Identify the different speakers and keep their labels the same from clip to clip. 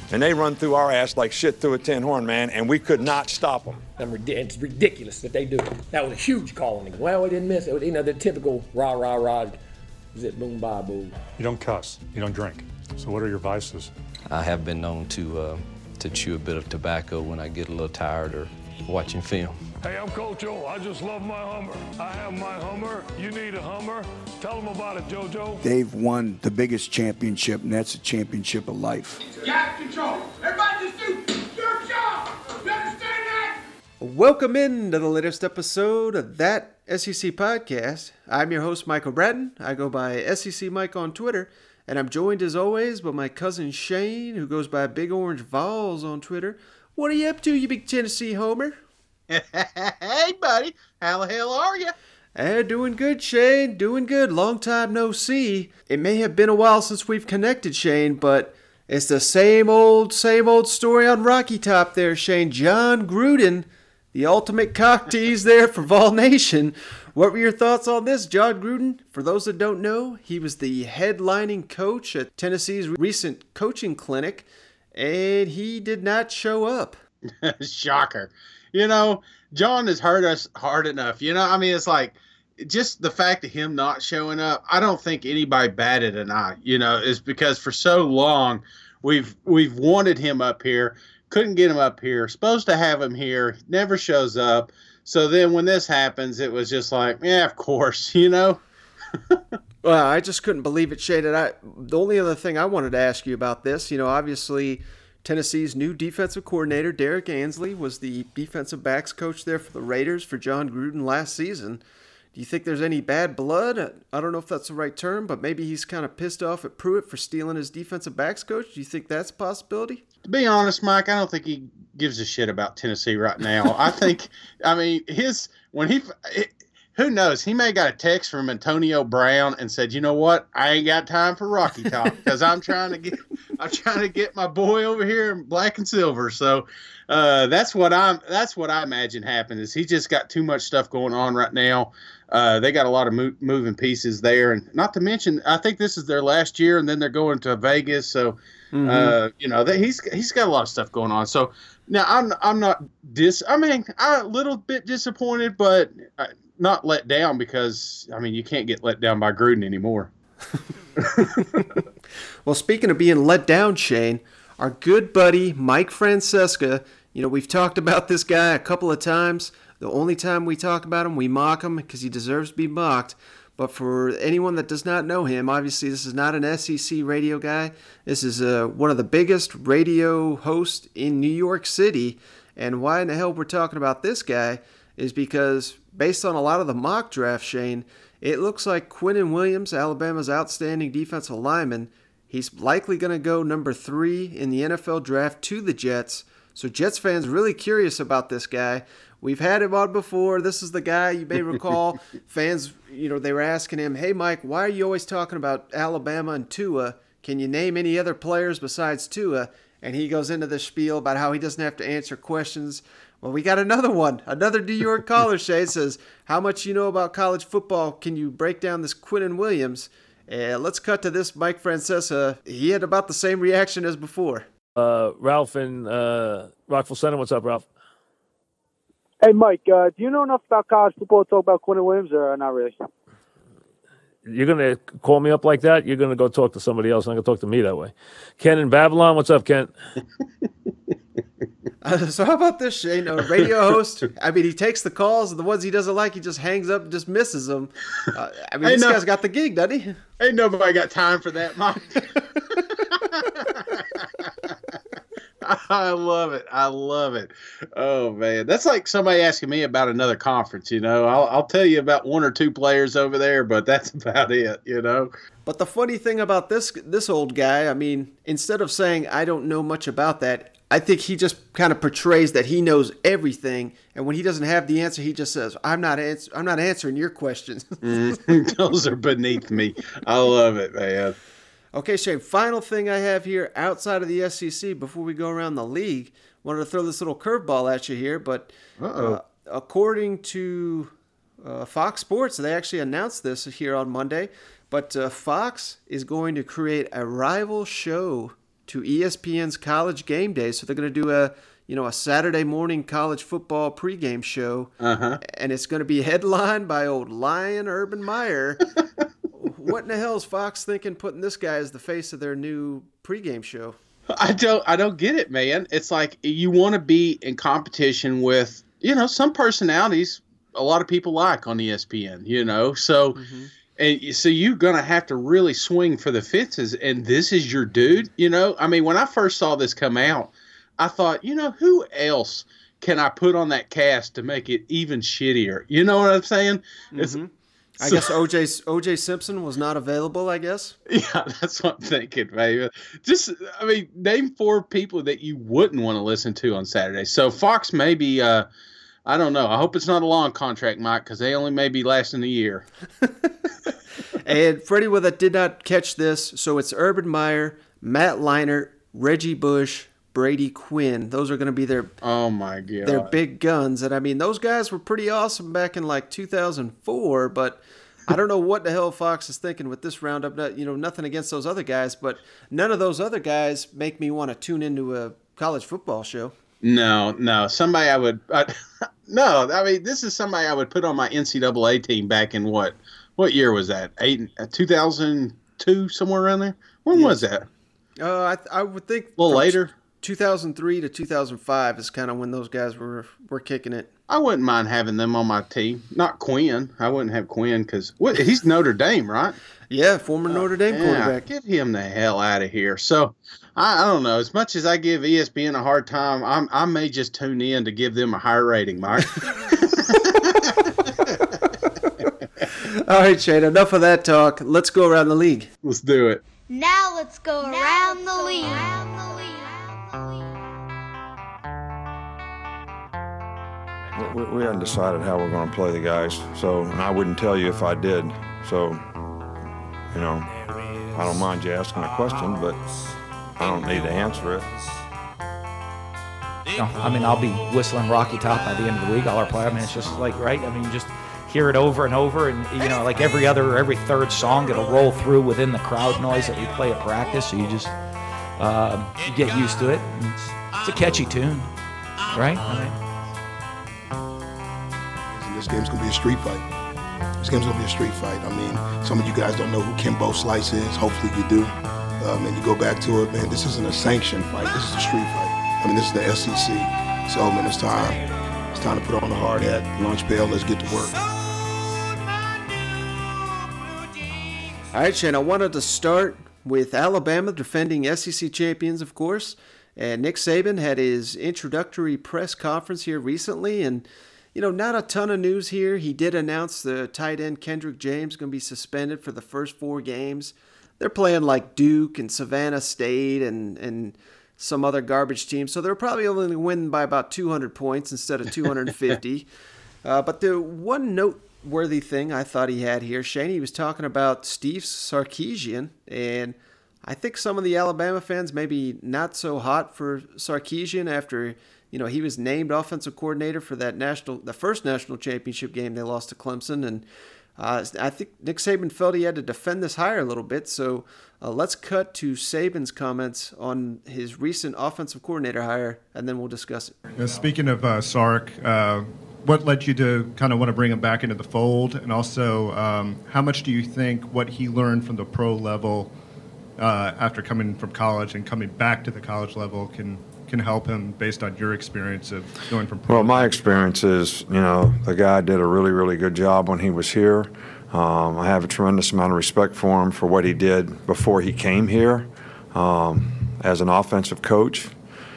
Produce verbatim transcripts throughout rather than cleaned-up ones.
Speaker 1: and they run through our ass like shit through a tin horn, man, and we could not stop them.
Speaker 2: It's ridiculous that they do it. That was a huge call on him. Well, we didn't miss it. You know, the typical rah, rah, rah, zip, boom, bye, boo.
Speaker 3: You don't cuss. You don't drink. So what are your vices?
Speaker 4: I have been known to uh, to chew a bit of tobacco when I get a little tired or watching film.
Speaker 5: Hey, I'm Coach O. I just love my Hummer. I have my Hummer. You need a Hummer. Tell them about it, JoJo.
Speaker 6: They've won the biggest championship, and that's a championship of life.
Speaker 7: Gas control. Everybody just do your job. You understand that?
Speaker 8: Welcome into the latest episode of That S E C Podcast. I'm your host, Michael Bratton. I go by S E C Mike on Twitter, and I'm joined as always by my cousin Shane, who goes by Big Orange Vols on Twitter. What are you up to, you big Tennessee homer?
Speaker 9: Hey, buddy. How the hell are you?
Speaker 8: Eh, doing good, Shane. Doing good. Long time no see. It may have been a while since we've connected, Shane, but it's the same old, same old story on Rocky Top there, Shane. Jon Gruden, the ultimate cock tease there for Vol Nation. What were your thoughts on this, Jon Gruden? For those that don't know, he was the headlining coach at Tennessee's recent coaching clinic, and he did not show up.
Speaker 9: Shocker. You know, John has hurt us hard enough. You know, I mean, it's like just the fact of him not showing up. I don't think anybody batted an eye, you know, is because for so long we've we've wanted him up here, couldn't get him up here, supposed to have him here, never shows up. So then when this happens, it was just like, yeah, of course, you know.
Speaker 8: Well, I just couldn't believe it, Shane. And I, the only other thing I wanted to ask you about this, you know, obviously Tennessee's new defensive coordinator, Derek Ansley, was the defensive backs coach there for the Raiders for Jon Gruden last season. Do you think there's any bad blood? I don't know if that's the right term, but maybe he's kind of pissed off at Pruitt for stealing his defensive backs coach. Do you think that's a possibility?
Speaker 9: To be honest, Mike, I don't think he gives a shit about Tennessee right now. I think, I mean, his, when he, it, who knows? He may have got a text from Antonio Brown and said, "You know what? I ain't got time for Rocky Top because I'm trying to get, I'm trying to get my boy over here in black and silver." So uh, that's what I'm. That's what I imagine happened. Is he just got too much stuff going on right now? Uh, they got a lot of mo- moving pieces there, and not to mention, I think this is their last year, and then they're going to Vegas. So mm-hmm. uh, you know, they, he's he's got a lot of stuff going on. So now I'm I'm not dis. I mean, I'm a little bit disappointed, but. I, Not let down because, I mean, you can't get let down by Gruden anymore.
Speaker 8: Well, speaking of being let down, Shane, our good buddy Mike Francesa, you know, we've talked about this guy a couple of times. The only time we talk about him, we mock him because he deserves to be mocked. But for anyone that does not know him, obviously this is not an S E C radio guy. This is uh, one of the biggest radio hosts in New York City. And why in the hell we're talking about this guy is because based on a lot of the mock draft, Shane, it looks like Quinnen Williams, Alabama's outstanding defensive lineman, he's likely going to go number three in the N F L draft to the Jets. So Jets fans really curious about this guy. We've had him on before. This is the guy, you may recall, fans, you know, they were asking him, "Hey, Mike, why are you always talking about Alabama and Tua? Can you name any other players besides Tua?" And he goes into the spiel about how he doesn't have to answer questions. Well, we got another one. Another New York caller, Shay, says, "How much you know about college football? Can you break down this Quinnen Williams?" And let's cut to this Mike Francesa. He had about the same reaction as before.
Speaker 10: Uh, Ralph in uh, Rockville Center. What's up, Ralph?
Speaker 11: Hey, Mike, uh, do you know enough about college football to talk about Quinnen Williams or not really?
Speaker 10: You're going to call me up like that? You're going to go talk to somebody else. I'm going to talk to me that way. Ken in Babylon. What's up, Ken?
Speaker 8: Uh, so how about this, Shane? A radio host. I mean, he takes the calls, and the ones he doesn't like, he just hangs up and just misses them. Uh, I mean,
Speaker 9: Ain't
Speaker 8: this
Speaker 9: no,
Speaker 8: guy's got the gig, doesn't he?
Speaker 9: Ain't nobody got time for that, Mike. I love it. I love it. Oh, man. That's like somebody asking me about another conference, you know. I'll, I'll tell you about one or two players over there, but that's about it, you know.
Speaker 8: But the funny thing about this this old guy, I mean, instead of saying, "I don't know much about that," I think he just kind of portrays that he knows everything, and when he doesn't have the answer, he just says, "I'm not ans- I'm not answering your questions."
Speaker 9: mm, those are beneath me. I love it, man.
Speaker 8: Okay, Shane, final thing I have here outside of the S E C before we go around the league. Wanted to throw this little curveball at you here, but uh, according to uh, Fox Sports, they actually announced this here on Monday, but uh, Fox is going to create a rival show to E S P N's College Game Day. So they're going to do a, you know, a Saturday morning college football pregame show.
Speaker 9: Uh-huh.
Speaker 8: And it's going to be headlined by old Lion Urban Meyer. What in the hell is Fox thinking putting this guy as the face of their new pregame show?
Speaker 9: I don't I don't get it, man. It's like you want to be in competition with, you know, some personalities a lot of people like on E S P N, you know. So mm-hmm. and so you're going to have to really swing for the fences, and this is your dude, you know. I mean, when I first saw this come out, I thought, you know, who else can I put on that cast to make it even shittier? You know what I'm saying?
Speaker 8: Mm-hmm.
Speaker 9: It's
Speaker 8: I guess O J O J Simpson was not available, I guess.
Speaker 9: Yeah, that's what I'm thinking, man. Just, I mean, name four people that you wouldn't want to listen to on Saturday. So Fox maybe, uh, I don't know. I hope it's not a long contract, Mike, because they only may be lasting a year.
Speaker 8: And for anyone that did not catch this, so it's Urban Meyer, Matt Leinart, Reggie Bush, Brady Quinn. Those are going to be their
Speaker 9: oh my god
Speaker 8: their big guns. And I mean, those guys were pretty awesome back in like two thousand four, but I don't know what the hell Fox is thinking with this roundup. You know, nothing against those other guys, but none of those other guys make me want to tune into a college football show.
Speaker 9: No, no, somebody I would I, no. I mean, this is somebody I would put on my N C double A team back in what what year was that? Eight, two thousand two, somewhere around there. When yes. was that?
Speaker 8: Uh, I I would think
Speaker 9: a little later.
Speaker 8: two thousand three to two thousand five is kind of when those guys were were kicking it.
Speaker 9: I wouldn't mind having them on my team. Not Quinn. I wouldn't have Quinn because he's Notre Dame, right?
Speaker 8: Yeah, former Notre Dame
Speaker 9: uh,
Speaker 8: quarterback.
Speaker 9: Yeah, get him the hell out of here. So, I, I don't know. As much as I give E S P N a hard time, I'm, I may just tune in to give them a higher rating, Mike.
Speaker 8: All right, Shane, enough of that talk. Let's go around the league.
Speaker 9: Let's do it.
Speaker 12: Now let's go now around, let's the go around the league.
Speaker 1: We, we hadn't decided how we're going to play the guys, so and I wouldn't tell you if I did. So, you know, I don't mind you asking a question, but I don't need to answer it.
Speaker 13: No, I mean, I'll be whistling Rocky Top by the end of the week. All our play. I mean, it's just like, right? I mean, you just hear it over and over, and, you know, like every other or every third song, it'll roll through within the crowd noise that we play at practice, so you just um, you get used to it. It's, it's a catchy tune, right? I mean,
Speaker 14: this game's going to be a street fight. This game's going to be a street fight. I mean, some of you guys don't know who Kimbo Slice is. Hopefully you do. Um, and you go back to it, man, this isn't a sanctioned fight. This is a street fight. I mean, this is the S E C. So, man, it's time. It's time to put on the hard hat, lunch pail, let's get to work.
Speaker 8: All right, Shane, I wanted to start with Alabama, defending S E C champions, of course. And Nick Saban had his introductory press conference here recently, and you know, not a ton of news here. He did announce the tight end Kendrick James going to be suspended for the first four games. They're playing like Duke and Savannah State and, and some other garbage teams, so they're probably only going to win by about two hundred points instead of two hundred fifty. uh, but the one noteworthy thing I thought he had here, Shane, he was talking about Steve Sarkisian, and I think some of the Alabama fans maybe not so hot for Sarkisian after – you know, he was named offensive coordinator for that national, the first national championship game they lost to Clemson, and uh, I think Nick Saban felt he had to defend this hire a little bit. So uh, let's cut to Saban's comments on his recent offensive coordinator hire, and then we'll discuss it.
Speaker 15: Uh, speaking of uh, Sark, uh, what led you to kind of want to bring him back into the fold, and also um, how much do you think what he learned from the pro level uh, after coming from college and coming back to the college level can can help him based on your experience of going from pro?
Speaker 1: Well, my experience is, you know, the guy did a really, really good job when he was here. Um, I have a tremendous amount of respect for him for what he did before he came here um, as an offensive coach.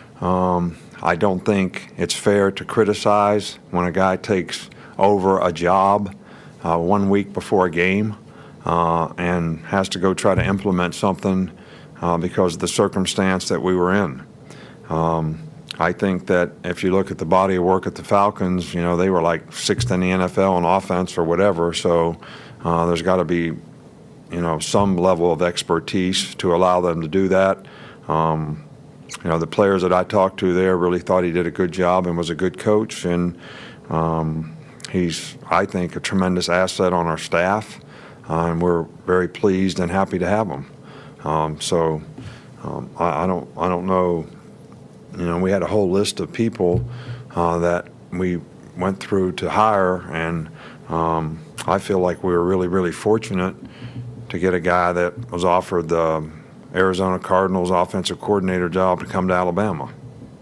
Speaker 1: Um, I don't think it's fair to criticize when a guy takes over a job uh, one week before a game uh, and has to go try to implement something uh, because of the circumstance that we were in. Um, I think that if you look at the body of work at the Falcons, you know, they were like sixth in the N F L on offense or whatever. So uh, there's got to be, you know, some level of expertise to allow them to do that. Um, you know, the players that I talked to there really thought he did a good job and was a good coach. And um, he's, I think, a tremendous asset on our staff. Uh, and we're very pleased and happy to have him. Um, so um, I, I don't I don't know. You know, we had a whole list of people uh, that we went through to hire, and um, I feel like we were really, really fortunate to get a guy that was offered the Arizona Cardinals offensive coordinator job to come to Alabama,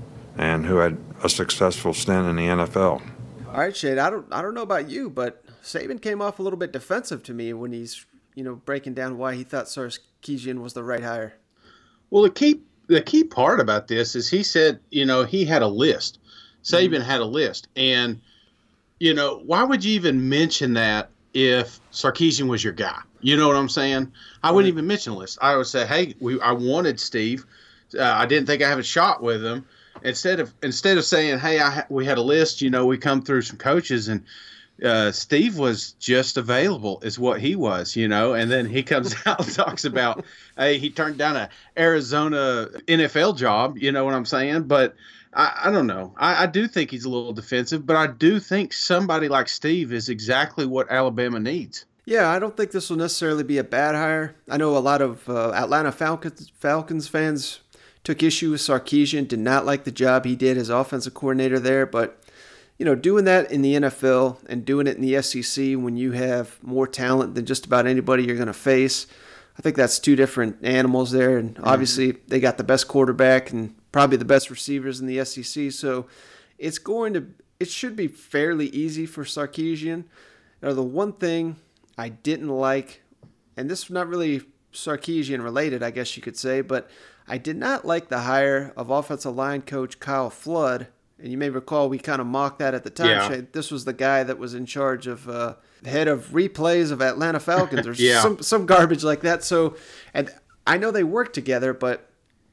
Speaker 1: and who had a successful stint in the N F L.
Speaker 8: All right, Shane, I don't I don't know about you, but Saban came off a little bit defensive to me when he's, you know, breaking down why he thought Sarkisian was the right hire.
Speaker 9: Well, the key the key part about this is he said, you know, he had a list. Saban mm-hmm. had a list. And, you know, why would you even mention that if Sarkisian was your guy? You know what I'm saying? I wouldn't even mention a list. I would say, hey, we I wanted Steve. Uh, I didn't think I had a shot with him. Instead of instead of saying, hey, I ha- we had a list, you know, we come through some coaches, and uh, Steve was just available is what he was, you know, and then he comes out and talks about, hey, he turned down a Arizona N F L job, you know what I'm saying? But I, I don't know. I, I do think he's a little defensive, but I do think somebody like Steve is exactly what Alabama needs.
Speaker 8: Yeah, I don't think this will necessarily be a bad hire. I know a lot of uh, Atlanta Falcons, Falcons fans took issue with Sarkisian, did not like the job he did as offensive coordinator there, but you know, doing that in the N F L and doing it in the S E C when you have more talent than just about anybody you're going to face, I think that's two different animals there. And mm-hmm. obviously they got the best quarterback and probably the best receivers in the S E C. So it's going to, it should be fairly easy for Sarkisian. Now, the one thing I didn't like, and this is not really Sarkisian related, I guess you could say, but I did not like the hire of offensive line coach Kyle Flood. And you may recall we kind of mocked that at the time.
Speaker 9: Yeah.
Speaker 8: This was the guy that was in charge of uh, head of replays of Atlanta Falcons or
Speaker 9: yeah.
Speaker 8: some some garbage like that. So, and I know they worked together, but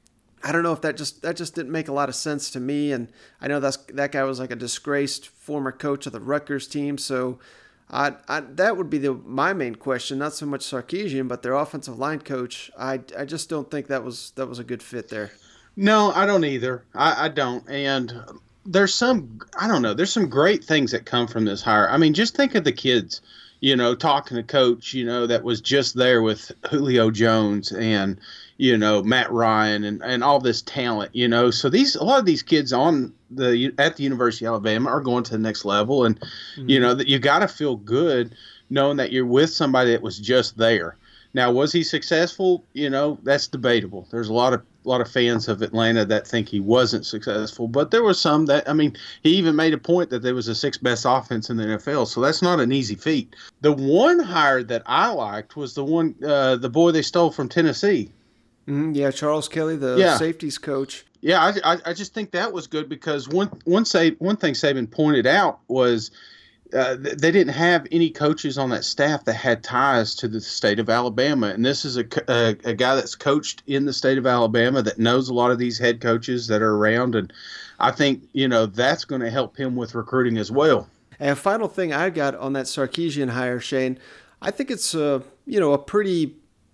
Speaker 8: I don't know if that just that just didn't make a lot of sense to me. And I know that's that guy was like a disgraced former coach of the Rutgers team. So, I, I that would be the my main question, not so much Sarkisian, but their offensive line coach. I, I just don't think that was that was a good fit there.
Speaker 9: No, I don't either. I, I don't. And there's some, I don't know, there's some great things that come from this hire. I mean, just think of the kids, you know, talking to coach, you know, that was just there with Julio Jones and, you know, Matt Ryan and, and all this talent, you know. So these, a lot of these kids on the, at the University of Alabama are going to the next level. And, mm-hmm. you know, that you got to feel good knowing that you're with somebody that was just there. Now, was he successful? You know, that's debatable. There's a lot of a lot of fans of Atlanta that think he wasn't successful, but there were some that, I mean, he even made a point that there was the sixth best offense in the N F L, so that's not an easy feat. The one hire that I liked was the one, uh, the boy they stole from Tennessee.
Speaker 8: Mm-hmm, yeah, Charles Kelly, the
Speaker 9: yeah.
Speaker 8: safeties coach.
Speaker 9: Yeah, I, I, I just think that was good because one one say one thing Saban pointed out was uh, th- they didn't have any coaches on that staff that had ties to the state of Alabama, and this is a, a, a guy that's coached in the state of Alabama that knows a lot of these head coaches that are around, and I think, you know, that's going to help him with recruiting as well.
Speaker 8: And final thing I got on that Sarkisian hire, Shane, I think it's a, you know, a pretty,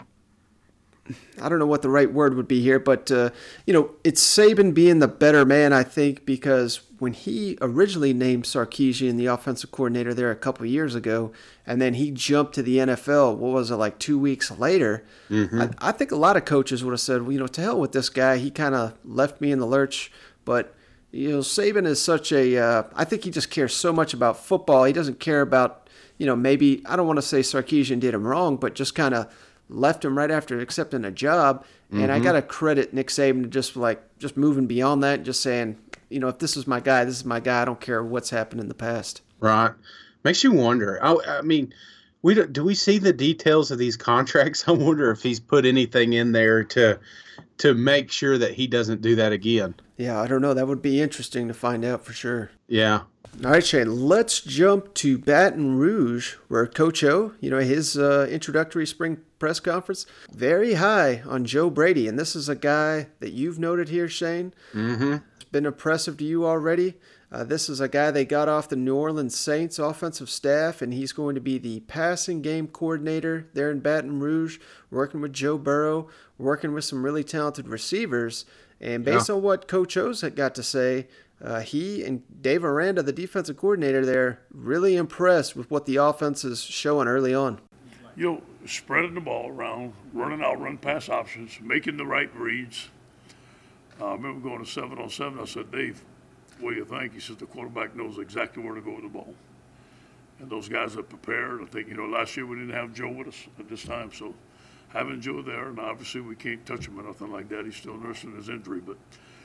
Speaker 8: I don't know what the right word would be here, but, uh, you know, it's Saban being the better man, I think, because when he originally named Sarkisian the offensive coordinator there a couple of years ago, and then he jumped to the N F L, what was it, like two weeks later, mm-hmm. I, I think a lot of coaches would have said, well, you know, to hell with this guy. He kind of left me in the lurch. But, you know, Saban is such a, uh, I think he just cares so much about football. He doesn't care about, you know, maybe, I don't want to say Sarkisian did him wrong, but just kind of left him right after accepting a job. And mm-hmm. I got to credit Nick Saban to just like, just moving beyond that, just saying, you know, if this is my guy, this is my guy. I don't care what's happened in the past.
Speaker 9: Right. Makes you wonder. I, I mean, we do, do we see the details of these contracts? I wonder if he's put anything in there to to make sure that he doesn't do that again.
Speaker 8: Yeah, I don't know. That would be interesting to find out for sure.
Speaker 9: Yeah.
Speaker 8: All right, Shane, let's jump to Baton Rouge, where Coach O, you know, his uh, introductory spring press conference, very high on Joe Brady. And this is a guy that you've noted here, Shane.
Speaker 9: Mm-hmm.
Speaker 8: It's been impressive to you already. Uh, this is a guy they got off the New Orleans Saints offensive staff, and he's going to be the passing game coordinator there in Baton Rouge, working with Joe Burrow, working with some really talented receivers. And based yeah. on what Coach O's had got to say, uh, he and Dave Aranda, the defensive coordinator there, really impressed with what the offense is showing early on.
Speaker 5: you know, spreading the ball around, running out, run pass options, making the right reads. Uh, I remember going to seven on seven. I said, Dave, what do you think? He says the quarterback knows exactly where to go with the ball. And those guys are prepared. I think, you know, last year we didn't have Joe with us at this time. So having Joe there, and obviously we can't touch him or nothing like that. He's still nursing his injury. But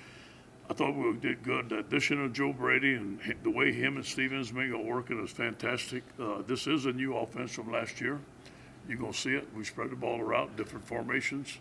Speaker 5: I thought we did good. The addition of Joe Brady and the way him and Steven Smith are working is fantastic. Uh, this is a new offense from last year. You're going to see it. We spread the ball around, different formations.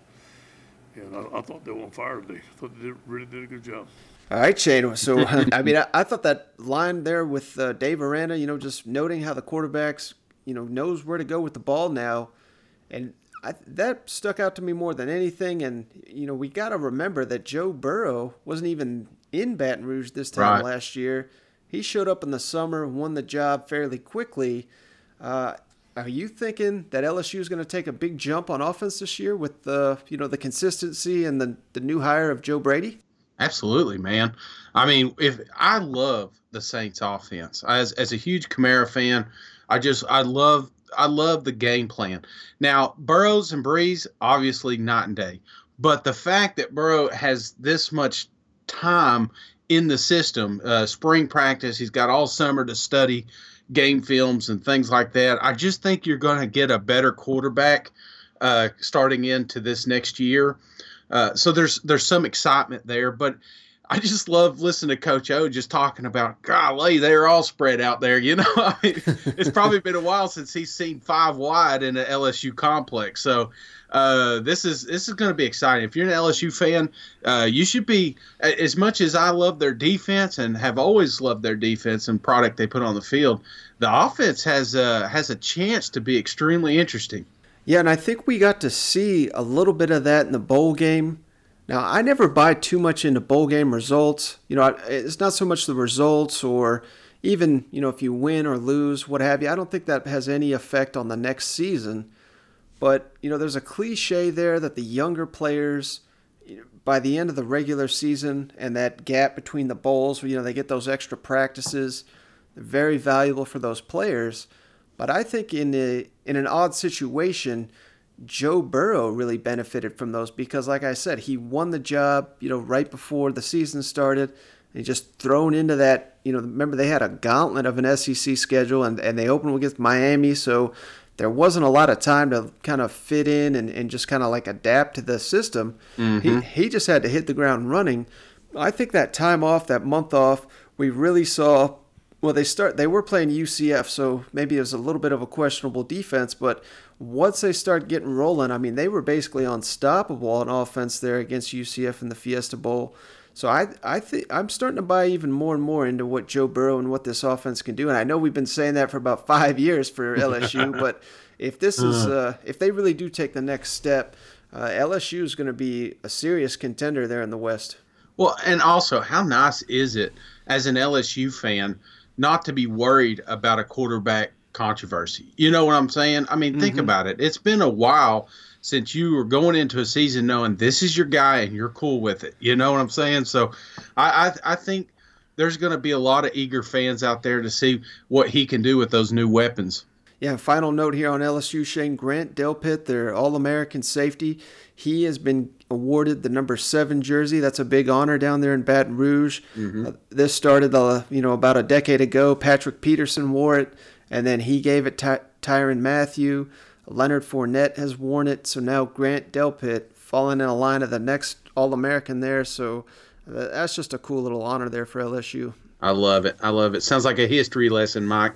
Speaker 5: And I, I thought they were on fire today. I thought they did, really did a good job.
Speaker 8: All right, Shane. So, I mean, I, I thought that line there with uh, Dave Aranda, you know, just noting how the quarterbacks, you know, knows where to go with the ball now. And I, that stuck out to me more than anything. And, you know, we got to remember that Joe Burrow wasn't even in Baton Rouge this time
Speaker 9: Right.
Speaker 8: last year. He showed up in the summer, won the job fairly quickly. Uh, Are you thinking that L S U is going to take a big jump on offense this year with the, you know, the consistency and the the new hire of Joe Brady?
Speaker 9: Absolutely, man. I mean, if I love the Saints offense as as a huge Kamara fan, I just I love I love the game plan. Now, Burrows and Breeze, obviously night and day, but the fact that Burrow has this much time in the system, uh, spring practice, he's got all summer to study game films and things like that. I just think you're going to get a better quarterback uh, starting into this next year. Uh, so there's there's some excitement there, but I just love listening to Coach O just talking about, golly, they're all spread out there. You know, I mean, it's probably been a while since he's seen five wide in an L S U complex. So uh, this is this is going to be exciting. If you're an L S U fan, uh, you should be, as much as I love their defense and have always loved their defense and product they put on the field, the offense has uh, has a chance to be extremely interesting.
Speaker 8: Yeah, and I think we got to see a little bit of that in the bowl game. Now, I never buy too much into bowl game results. You know, it's not so much the results or even, you know, if you win or lose, what have you. I don't think that has any effect on the next season. But, you know, there's a cliche there that the younger players, you know, by the end of the regular season and that gap between the bowls, you know, they get those extra practices, they're very valuable for those players. But I think in a, in an odd situation, Joe Burrow really benefited from those because, like I said, he won the job, you know, right before the season started. And just thrown into that, you know, remember they had a gauntlet of an S E C schedule and, and they opened against Miami. So there wasn't a lot of time to kind of fit in and, and just kind of like adapt to the system.
Speaker 9: Mm-hmm.
Speaker 8: He, he just had to hit the ground running. I think that time off, that month off, we really saw, well, they start they were playing U C F, so maybe it was a little bit of a questionable defense, but once they start getting rolling, I mean, they were basically unstoppable on offense there against U C F in the Fiesta Bowl. So I I think I'm starting to buy even more and more into what Joe Burrow and what this offense can do. And I know we've been saying that for about five years for L S U, but if this is uh, if they really do take the next step, uh, L S U is going to be a serious contender there in the West.
Speaker 9: Well, and also, how nice is it as an L S U fan not to be worried about a quarterback controversy? You know what I'm saying? I mean, think
Speaker 8: Mhm.
Speaker 9: about it. It's been a while since you were going into a season knowing this is your guy and you're cool with it. You know what I'm saying? So I I, I think there's going to be a lot of eager fans out there to see what he can do with those new weapons.
Speaker 8: Yeah, final note here on L S U, Shane. Grant Delpit, their All-American safety, he has been awarded the number seven jersey. That's a big honor down there in Baton Rouge.
Speaker 9: Mm-hmm.
Speaker 8: Uh, this started, uh, you know, about a decade ago. Patrick Peterson wore it, and then he gave it to Tyrann Mathieu. Leonard Fournette has worn it, so now Grant Delpit falling in a line of the next All-American there. So uh, that's just a cool little honor there for L S U.
Speaker 9: I love it. I love it. Sounds like a history lesson, Mike.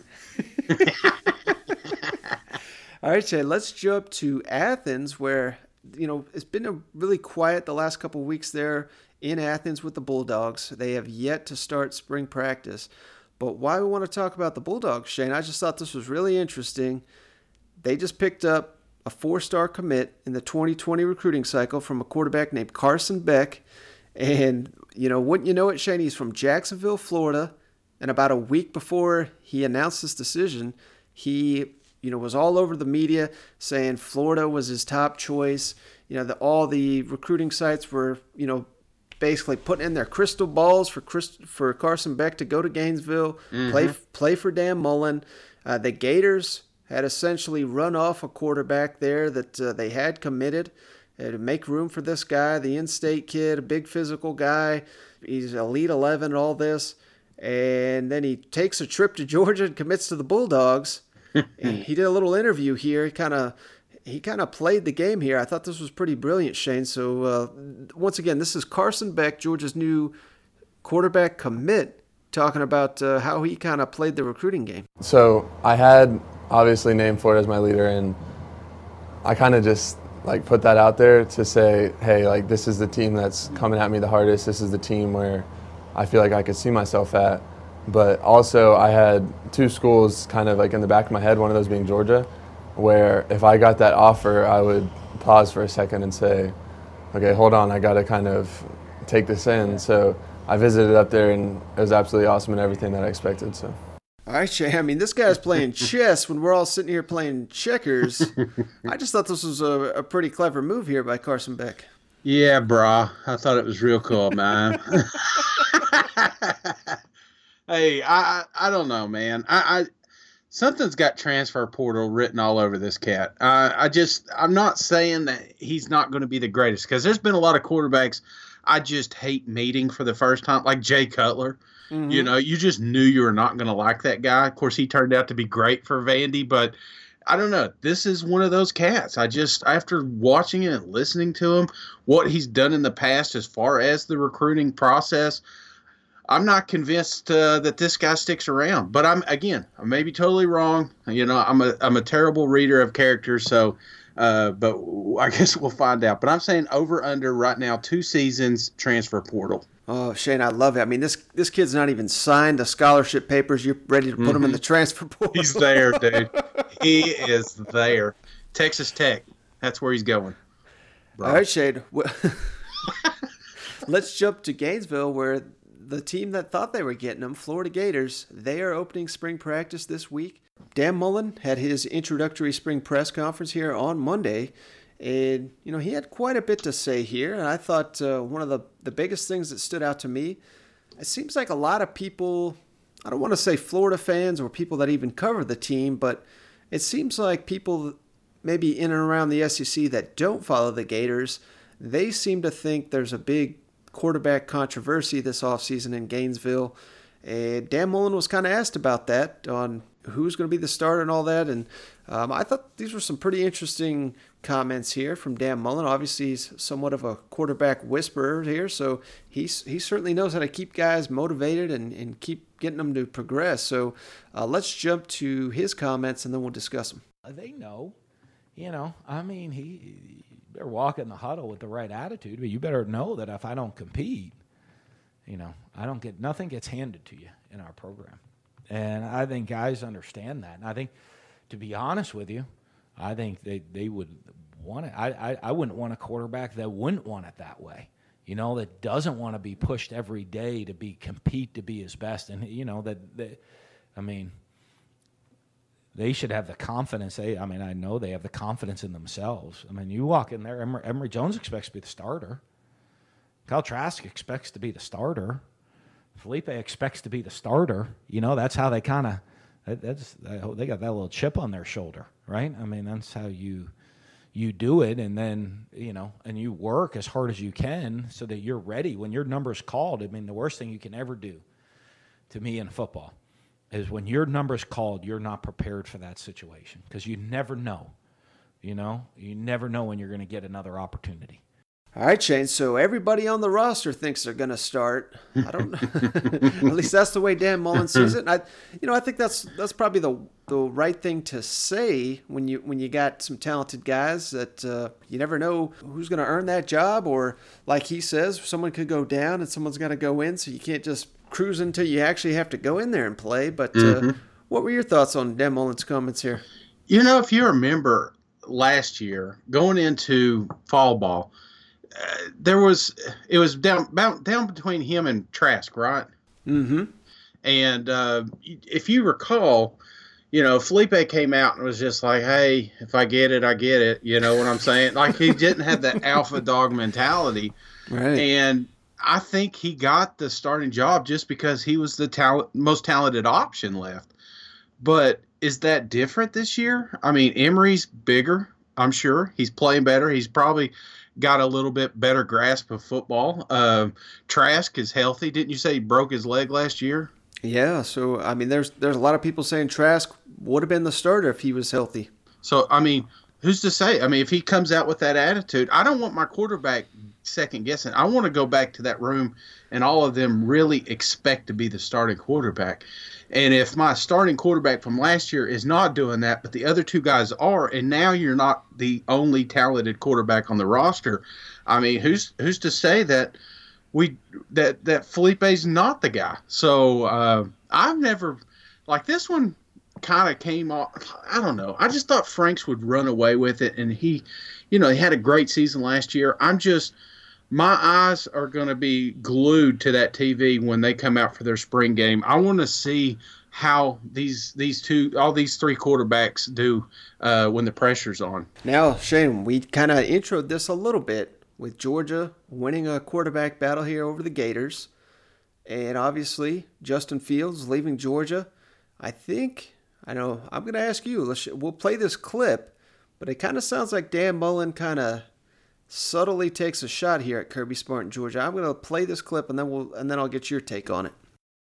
Speaker 8: All right, Shane, let's jump to Athens, where, you know, it's been a really quiet the last couple of weeks there in Athens with the Bulldogs. They have yet to start spring practice. But why we want to talk about the Bulldogs, Shane, I just thought this was really interesting. They just picked up a four-star commit in the twenty twenty recruiting cycle from a quarterback named Carson Beck. And, you know, wouldn't you know it, Shane, he's from Jacksonville, Florida. And about a week before he announced this decision, he, you know, was all over the media saying Florida was his top choice. You know, the, all the recruiting sites were, you know, basically putting in their crystal balls for Chris, for Carson Beck to go to Gainesville,
Speaker 9: Mm-hmm.
Speaker 8: play play for Dan Mullen. Uh, the Gators had essentially run off a quarterback there that uh, they had committed uh, to make room for this guy, the in-state kid, a big physical guy. He's Elite eleven and all this. And then he takes a trip to Georgia and commits to the Bulldogs. He did a little interview here. He kind of he kind of played the game here. I thought this was pretty brilliant, Shane. So uh, once again, this is Carson Beck, Georgia's new quarterback commit, talking about uh, how he kind of played the recruiting game.
Speaker 16: So I had obviously named Florida as my leader, and I kind of just like put that out there to say, hey, like this is the team that's coming at me the hardest. This is the team where I feel like I could see myself at. But also I had two schools kind of like in the back of my head, one of those being Georgia, where if I got that offer, I would pause for a second and say, okay, hold on, I got to kind of take this in. So I visited up there, and it was absolutely awesome and everything that I expected. So.
Speaker 8: All right, Shay. I mean, this guy's playing chess when we're all sitting here playing checkers. I just thought this was a, a pretty clever move here by Carson Beck.
Speaker 9: Yeah, brah. I thought it was real cool, man. Hey, I I don't know, man. I, I something's got transfer portal written all over this cat. Uh, I just I'm not saying that he's not going to be the greatest, because there's been a lot of quarterbacks I just hate meeting for the first time, like Jay Cutler. Mm-hmm. You know, you just knew you were not going to like that guy. Of course, he turned out to be great for Vandy, but I don't know. This is one of those cats. I just, after watching it and listening to him, what he's done in the past as far as the recruiting process, I'm not convinced uh, that this guy sticks around. But I'm again, I may be totally wrong. You know, I'm a I'm a terrible reader of characters, so. Uh, but I guess we'll find out. But I'm saying over under right now, two seasons transfer portal.
Speaker 8: Oh, Shane, I love it. I mean, this this kid's not even signed the scholarship papers. You're ready to put mm-hmm. him in the transfer portal.
Speaker 9: He's there, dude. He is there. Texas Tech. That's where he's going. Bro.
Speaker 8: All right, Shane. Let's jump to Gainesville, where the team that thought they were getting them, Florida Gators, they are opening spring practice this week. Dan Mullen had his introductory spring press conference here on Monday, and you know he had quite a bit to say here. And I thought uh, one of the, the biggest things that stood out to me, it seems like a lot of people, I don't want to say Florida fans or people that even cover the team, but it seems like people maybe in and around the S E C that don't follow the Gators, they seem to think there's a big quarterback controversy this offseason in Gainesville. And Dan Mullen was kind of asked about that on who's going to be the starter and all that. And um, I thought these were some pretty interesting comments here from Dan Mullen. Obviously, he's somewhat of a quarterback whisperer here, so he's, he certainly knows how to keep guys motivated and, and keep getting them to progress. So uh, let's jump to his comments, and then we'll discuss them.
Speaker 13: They know. You know, I mean, he, he better walk in the huddle with the right attitude, but you better know that if I don't compete, you know, I don't get, nothing gets handed to you in our program. And I think guys understand that. And I think, to be honest with you, I think they, they would want it. I, I, I wouldn't want a quarterback that wouldn't want it that way, you know, that doesn't want to be pushed every day to be compete to be his best. And, you know, that, that I mean, they should have the confidence. They, I mean, I know they have the confidence in themselves. I mean, you walk in there, Emory, Emory Jones expects to be the starter. Kyle Trask expects to be the starter. Felipe expects to be the starter. You know, that's how they kind of that, that's they got that little chip on their shoulder, right? I mean, that's how you you do it, and then you know, and you work as hard as you can so that you're ready when your number's called. I mean, the worst thing you can ever do, to me in football, is when your number's called, you're not prepared for that situation because you never know. You know, you never know when you're going to get another opportunity.
Speaker 8: All right, Shane. So everybody on the roster thinks they're going to start. I don't know. At least that's the way Dan Mullen sees it. And I, you know, I think that's that's probably the the right thing to say when you when you got some talented guys that uh, you never know who's going to earn that job, or like he says, someone could go down and someone's got to go in. So you can't just cruise until you actually have to go in there and play. But uh, mm-hmm. What were your thoughts on Dan Mullen's comments here?
Speaker 9: You know, if you remember last year going into fall ball. Uh, there was it was down down between him and Trask, right?
Speaker 8: Mm-hmm.
Speaker 9: And uh, if you recall, you know, Felipe came out and was just like, "Hey, if I get it, I get it." You know what I'm saying? Like he didn't have that alpha dog mentality,
Speaker 8: right?
Speaker 9: And I think he got the starting job just because he was the talent, most talented option left. But is that different this year? I mean, Emory's bigger, I'm sure. He's playing better. He's probably got a little bit better grasp of football. Uh, Trask is healthy. Didn't you say he broke his leg last year?
Speaker 8: Yeah, so, I mean, there's there's a lot of people saying Trask would have been the starter if he was healthy.
Speaker 9: So, I mean, who's to say? I mean, if he comes out with that attitude, I don't want my quarterback second guessing. I want to go back to that room and all of them really expect to be the starting quarterback. And if my starting quarterback from last year is not doing that, but the other two guys are, and now you're not the only talented quarterback on the roster, I mean, who's who's to say that we that that Felipe's not the guy? So uh, I've never like this one. Kind of came off. I don't know. I just thought Franks would run away with it, and he, you know, he had a great season last year. I'm just, my eyes are going to be glued to that T V when they come out for their spring game. I want to see how these these two, all these three quarterbacks do uh, when the pressure's on.
Speaker 8: Now, Shane, we kind of introed this a little bit with Georgia winning a quarterback battle here over the Gators, and obviously Justin Fields leaving Georgia. I think. I know. I'm going to ask you. Let's, we'll play this clip, but it kind of sounds like Dan Mullen kind of subtly takes a shot here at Kirby Smart in Georgia. I'm going to play this clip, and then we'll and then I'll get your take on it.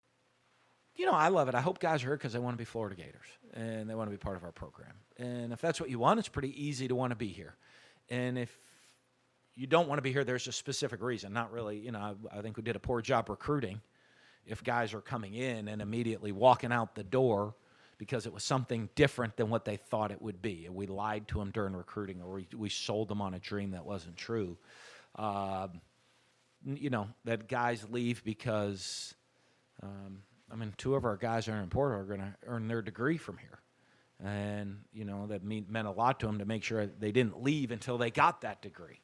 Speaker 13: You know, I love it. I hope guys are here because they want to be Florida Gators, and they want to be part of our program. And if that's what you want, it's pretty easy to want to be here. And if you don't want to be here, there's a specific reason. Not really, you know, I, I think we did a poor job recruiting if guys are coming in and immediately walking out the door because it was something different than what they thought it would be. And we lied to them during recruiting, or we, we sold them on a dream that wasn't true. Uh, you know, that guys leave because, um, I mean, two of our guys that are in Porter are going to earn their degree from here. And, you know, that mean, meant a lot to them to make sure they didn't leave until they got that degree.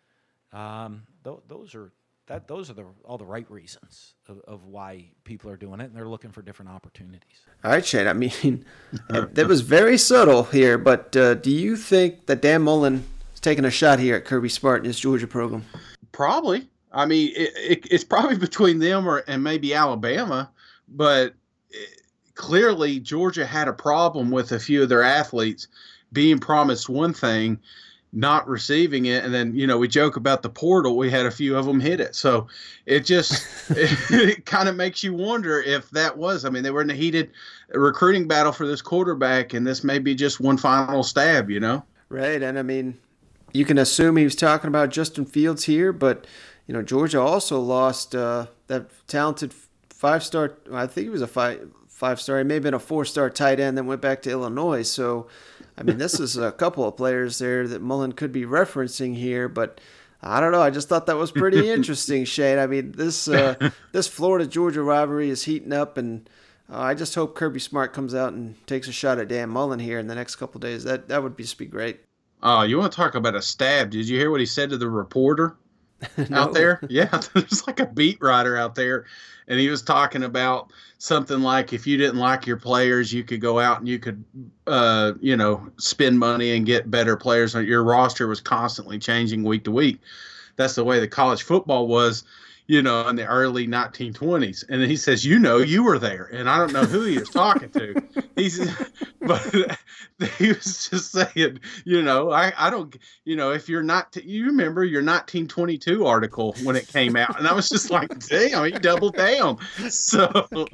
Speaker 13: Um, th- those are that those are the, all the right reasons of, of why people are doing it, and they're looking for different opportunities.
Speaker 8: All right, Shane. I mean, that was very subtle here, but uh, do you think that Dan Mullen is taking a shot here at Kirby Smart in his Georgia program?
Speaker 9: Probably. I mean, it, it, it's probably between them or and maybe Alabama, but it, clearly Georgia had a problem with a few of their athletes being promised one thing, not receiving it, and then, you know, we joke about the portal. We had a few of them hit it. So it just it, it kind of makes you wonder if that was, I mean, they were in a heated recruiting battle for this quarterback, and this may be just one final stab, you know?
Speaker 8: Right, and I mean, you can assume he was talking about Justin Fields here, but, you know, Georgia also lost uh, that talented five-star, I think he was a five, five-star, he may have been a four-star tight end that went back to Illinois. So, I mean, this is a couple of players there that Mullen could be referencing here, but I don't know. I just thought that was pretty interesting, Shane. I mean, this uh, this Florida-Georgia rivalry is heating up, and uh, I just hope Kirby Smart comes out and takes a shot at Dan Mullen here in the next couple of days. That that would just be great.
Speaker 9: Oh, you want to talk about a stab? Did you hear what he said to the reporter
Speaker 8: No.
Speaker 9: out there? Yeah, there's like a beat writer out there, and he was talking about something like if you didn't like your players, you could go out and you could, uh, you know, spend money and get better players. Your roster was constantly changing week to week. That's the way the college football was, you know, in the early nineteen twenties. And then he says, you know, you were there. And I don't know who he was talking to. He's, but he was just saying, you know, I, I don't, you know, if you're not, you remember your nineteen twenty-two article when it came out. And I was just like, damn, he doubled down. So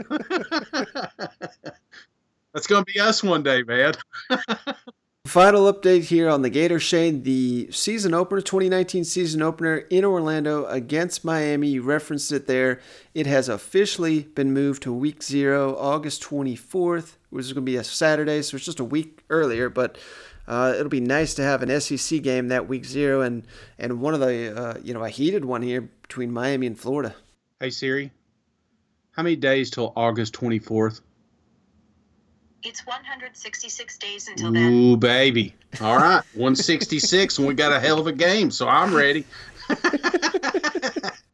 Speaker 9: that's going to be us one day, man.
Speaker 8: Final update here on the Gators, Shane. The season opener, twenty nineteen season opener in Orlando against Miami. You referenced it there. It has officially been moved to week zero, August twenty-fourth, which is going to be a Saturday, so it's just a week earlier. But uh, it'll be nice to have an S E C game that week zero, and and one of the uh, you know a heated one here between Miami and Florida.
Speaker 9: Hey Siri, how many days till August twenty-fourth?
Speaker 17: It's one hundred sixty-six days until then.
Speaker 9: Ooh, baby. All right. one sixty-six, and we got a hell of a game, so I'm ready.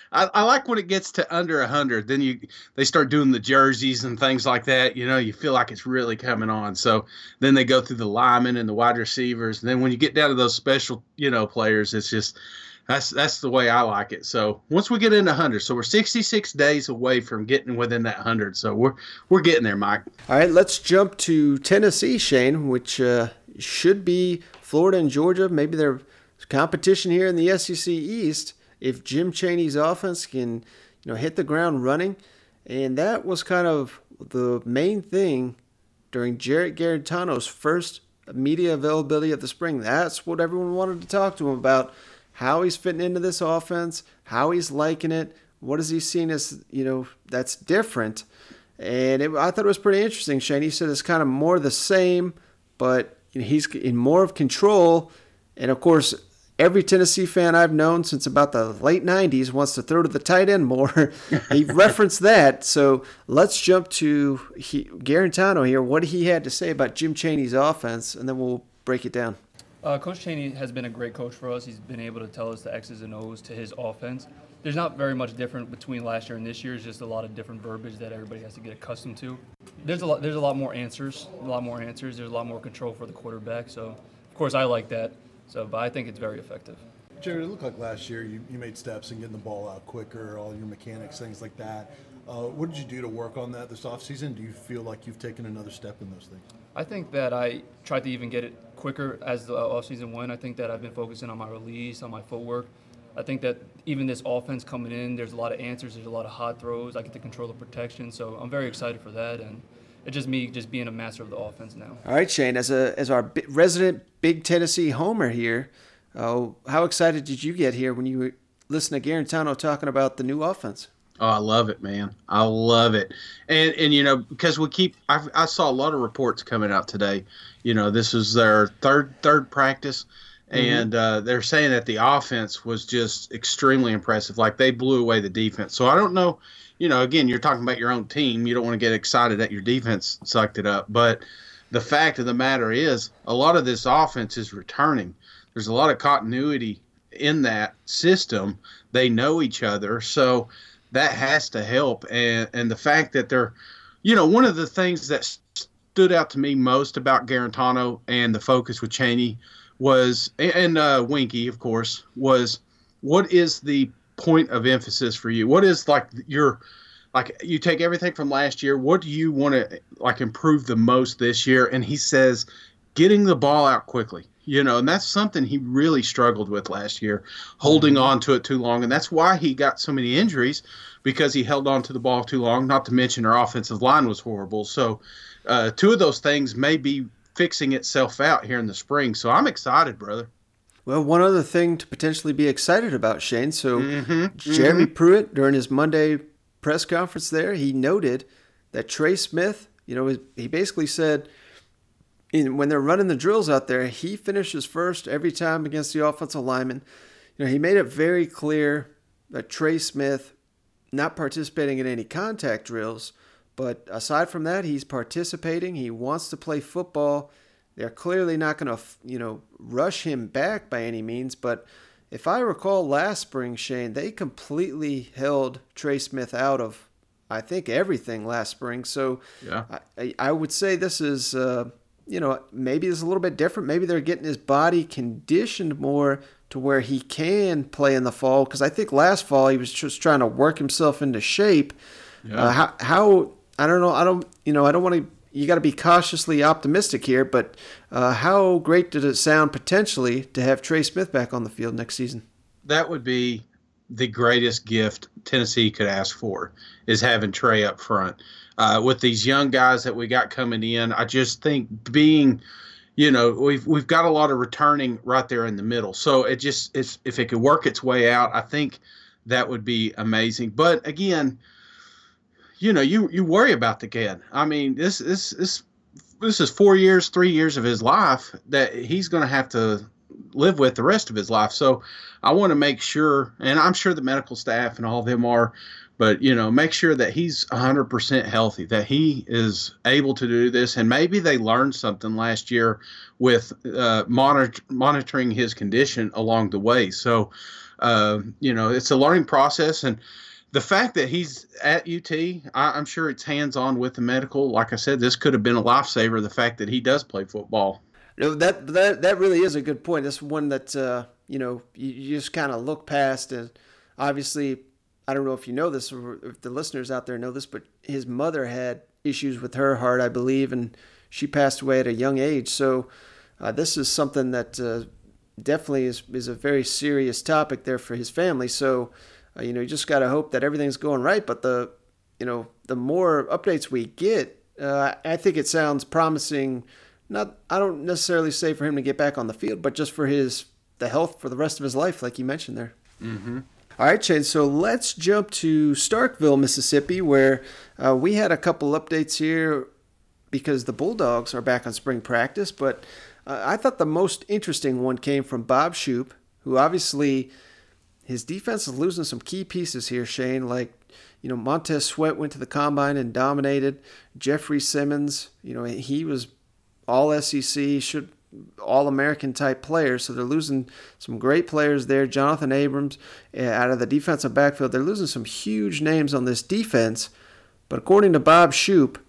Speaker 9: I, I like when it gets to under a hundred. Then you they start doing the jerseys and things like that. You know, you feel like it's really coming on. So then they go through the linemen and the wide receivers. And then when you get down to those special, you know, players, it's just that's that's the way I like it. So once we get into hundred, so we're sixty-six days away from getting within that hundred. So we're we're getting there, Mike.
Speaker 8: All right, let's jump to Tennessee, Shane, which uh, should be Florida and Georgia. Maybe there's competition here in the S E C East if Jim Chaney's offense can, you know, hit the ground running. And that was kind of the main thing during Jarrett Garantano's first media availability of the spring. That's what everyone wanted to talk to him about. How he's fitting into this offense, how he's liking it, what is he seeing as, you know, that's different. And it, I thought it was pretty interesting, Shane. He said it's kind of more the same, but you know, he's in more of control. And, of course, every Tennessee fan I've known since about the late nineties wants to throw to the tight end more. He referenced that. So let's jump to he, Garantano here, what he had to say about Jim Chaney's offense, and then we'll break it down.
Speaker 18: Uh, Coach Chaney has been a great coach for us. He's been able to tell us the X's and O's to his offense. There's not very much different between last year and this year. It's just a lot of different verbiage that everybody has to get accustomed to. There's a lot. There's a lot more answers. A lot more answers. There's a lot more control for the quarterback. So, of course, I like that. So, but I think it's very effective.
Speaker 19: Jared, it looked like last year you, you made steps in getting the ball out quicker, all your mechanics, things like that. Uh, what did you do to work on that this offseason? Do you feel like you've taken another step in those things?
Speaker 18: I think that I tried to even get it quicker as the offseason went. I think that I've been focusing on my release, on my footwork. I think that even this offense coming in, there's a lot of answers, there's a lot of hot throws. I get to control the protection, so I'm very excited for that. And it's just me just being a master of the offense now.
Speaker 8: All right, Shane, as a as our resident Big Tennessee homer here, uh, how excited did you get here when you listened to Garantano talking about the new offense?
Speaker 9: Oh, I love it, man. I love it. And, and you know, because we keep – I saw a lot of reports coming out today. You know, this is their third third practice, and mm-hmm. uh, they're saying that the offense was just extremely impressive. Like, they blew away the defense. So I don't know – you know, again, you're talking about your own team. You don't want to get excited that your defense sucked it up. But the fact of the matter is a lot of this offense is returning. There's a lot of continuity in that system. They know each other. So – that has to help. And and the fact that they're, you know, one of the things that stood out to me most about Garantano and the focus with Chaney was, and uh, Winky, of course, was what is the point of emphasis for you? What is like your, like you take everything from last year, what do you want to like improve the most this year? And he says, getting the ball out quickly. You know, and that's something he really struggled with last year, holding on to it too long. And that's why he got so many injuries, because he held on to the ball too long, not to mention our offensive line was horrible. So uh, two of those things may be fixing itself out here in the spring. So I'm excited, brother.
Speaker 8: Well, one other thing to potentially be excited about, Shane. So
Speaker 9: mm-hmm,
Speaker 8: Jeremy
Speaker 9: mm-hmm.
Speaker 8: Pruitt, during his Monday press conference there, he noted that Trey Smith, you know, he basically said – In, when they're running the drills out there, he finishes first every time against the offensive lineman. You know, he made it very clear that Trey Smith not participating in any contact drills, but aside from that, he's participating. He wants to play football. They're clearly not going to, you know, rush him back by any means. But if I recall last spring, Shane, they completely held Trey Smith out of, I think, everything last spring. So
Speaker 9: yeah.
Speaker 8: I, I would say this is. Uh, You know, maybe it's a little bit different. Maybe they're getting his body conditioned more to where he can play in the fall. Because I think last fall he was just trying to work himself into shape.
Speaker 9: Yeah.
Speaker 8: Uh, how, how, I don't know. I don't, you know, I don't want to, you got to be cautiously optimistic here. But uh, how great did it sound potentially to have Trey Smith back on the field next season?
Speaker 9: That would be the greatest gift Tennessee could ask for, is having Trey up front. Uh, with these young guys that we got coming in, I just think being, you know, we've we've got a lot of returning right there in the middle. So it just, it's, if it could work its way out, I think that would be amazing. But again, you know, you you worry about the kid. I mean, this this this this is four years, three years of his life that he's going to have to live with the rest of his life. So I want to make sure, and I'm sure the medical staff and all of them are. But, you know, make sure that he's one hundred percent healthy, that he is able to do this. And maybe they learned something last year with uh, monitor, monitoring his condition along the way. So uh, you know, it's a learning process. And the fact that he's at U T, I, I'm sure it's hands-on with the medical. Like I said, this could have been a lifesaver, the fact that he does play football.
Speaker 8: No, that that that really is a good point. That's one that uh, you know you, you just kind of look past, and obviously, I don't know if you know this or if the listeners out there know this, but his mother had issues with her heart, I believe, and she passed away at a young age. So uh, this is something that uh, definitely is is a very serious topic there for his family. So uh, you know, you just got to hope that everything's going right. But the you know the more updates we get, uh, I think it sounds promising. Not, I don't necessarily say for him to get back on the field, but just for his the health for the rest of his life, like you mentioned there.
Speaker 9: Mm-hmm.
Speaker 8: All right, Shane. So let's jump to Starkville, Mississippi, where uh, we had a couple updates here because the Bulldogs are back on spring practice. But uh, I thought the most interesting one came from Bob Shoop, who obviously his defense is losing some key pieces here, Shane, like. You know, Montez Sweat went to the combine and dominated. Jeffrey Simmons, you know, he was all S E C, should all-American type players. So they're losing some great players there. Jonathan Abrams uh, out of the defensive backfield. They're losing some huge names on this defense. But according to Bob Shoop,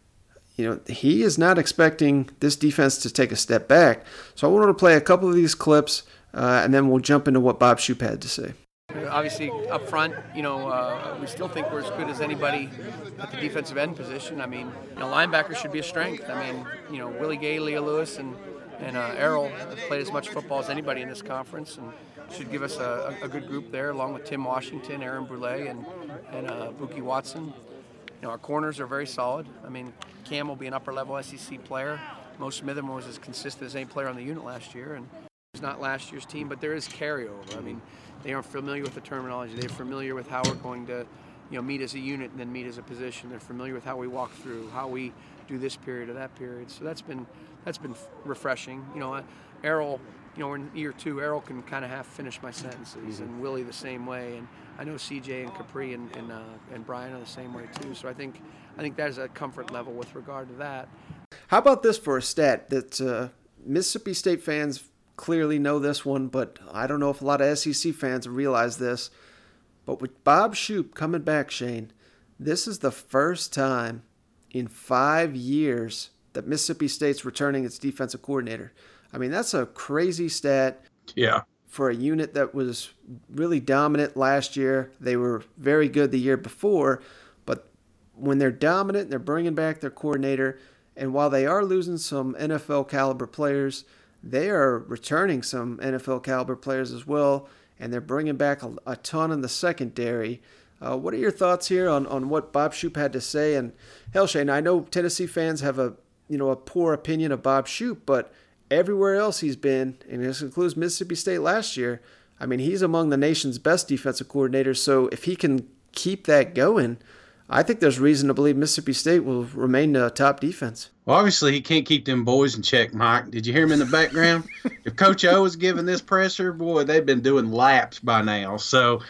Speaker 8: you know, he is not expecting this defense to take a step back. So I wanted to play a couple of these clips, uh, and then we'll jump into what Bob Shoop had to say.
Speaker 20: Obviously, up front, you know, uh, we still think we're as good as anybody at the defensive end position. I mean, you know, linebackers should be a strength. I mean, you know, Willie Gay, Leah Lewis, and and uh, Errol have played as much football as anybody in this conference, and should give us a, a good group there, along with Tim Washington, Aaron Brule, and and uh, Buki Watson. You know, our corners are very solid. I mean, Cam will be an upper-level S E C player. Mo Smitherman was as consistent as any player on the unit last year, and it's not last year's team, but there is carryover. I mean. They aren't familiar with the terminology. They're familiar with how we're going to, you know, meet as a unit and then meet as a position. They're familiar with how we walk through, how we do this period or that period. So that's been that's been refreshing. You know, Errol, you know, we're in year two. Errol can kind of half finish my sentences, mm-hmm. and Willie the same way. And I know C J and Capri and and, uh, and Brian are the same way too. So I think I think there's a comfort level with regard to that.
Speaker 8: How about this for a stat that uh, Mississippi State fans clearly know this one, but I don't know if a lot of S E C fans realize this. But with Bob Shoop coming back, Shane, this is the first time in five years that Mississippi State's returning its defensive coordinator. I mean, that's a crazy stat.
Speaker 9: Yeah.
Speaker 8: For a unit that was really dominant last year. They were very good the year before, but when they're dominant, they're bringing back their coordinator, and while they are losing some N F L caliber players, they are returning some N F L caliber players as well, and they're bringing back a, a ton in the secondary. Uh, what are your thoughts here on, on what Bob Shoop had to say? And hell, Shane, I know Tennessee fans have a you know a poor opinion of Bob Shoop, but everywhere else he's been, and this includes Mississippi State last year, I mean, he's among the nation's best defensive coordinators. So if he can keep that going, I think there's reason to believe Mississippi State will remain a top defense.
Speaker 9: Well, obviously, he can't keep them boys in check, Mike. Did you hear him in the background? If Coach O was giving this pressure, boy, they've been doing laps by now. So,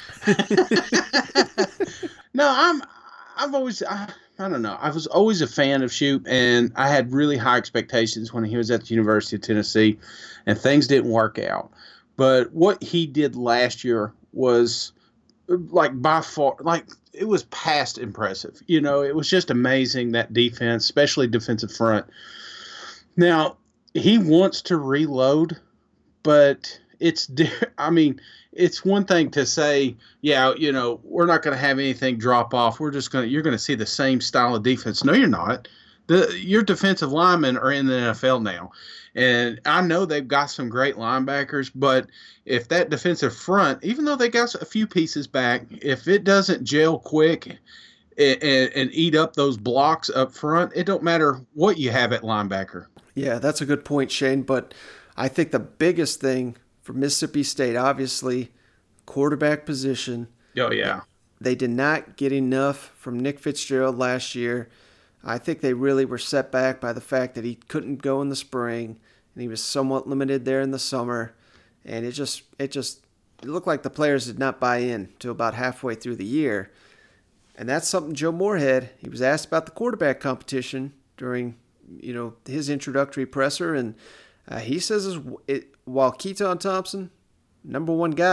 Speaker 9: no, I'm, I've always, I, I don't know. I was always a fan of Shoop, and I had really high expectations when he was at the University of Tennessee, and things didn't work out. But what he did last year was, like, by far, like, it was past impressive. You know, it was just amazing, that defense, especially defensive front. Now, he wants to reload, but it's, I mean, it's one thing to say, yeah, you know, we're not going to have anything drop off. We're just going to, you're going to see the same style of defense. No, you're not. The, your defensive linemen are in the N F L now. And I know they've got some great linebackers, but if that defensive front, even though they got a few pieces back, if it doesn't gel quick and, and, and eat up those blocks up front, it don't matter what you have at linebacker.
Speaker 8: Yeah, that's a good point, Shane. But I think the biggest thing for Mississippi State, obviously, quarterback position.
Speaker 9: Oh, yeah.
Speaker 8: They did not get enough from Nick Fitzgerald last year. I think they really were set back by the fact that he couldn't go in the spring, and he was somewhat limited there in the summer. And it just it just it looked like the players did not buy in to about halfway through the year. And that's something Joe Moorhead, he was asked about the quarterback competition during, you know, his introductory presser, and uh, he says is it, while Keaton Thompson, number one guy,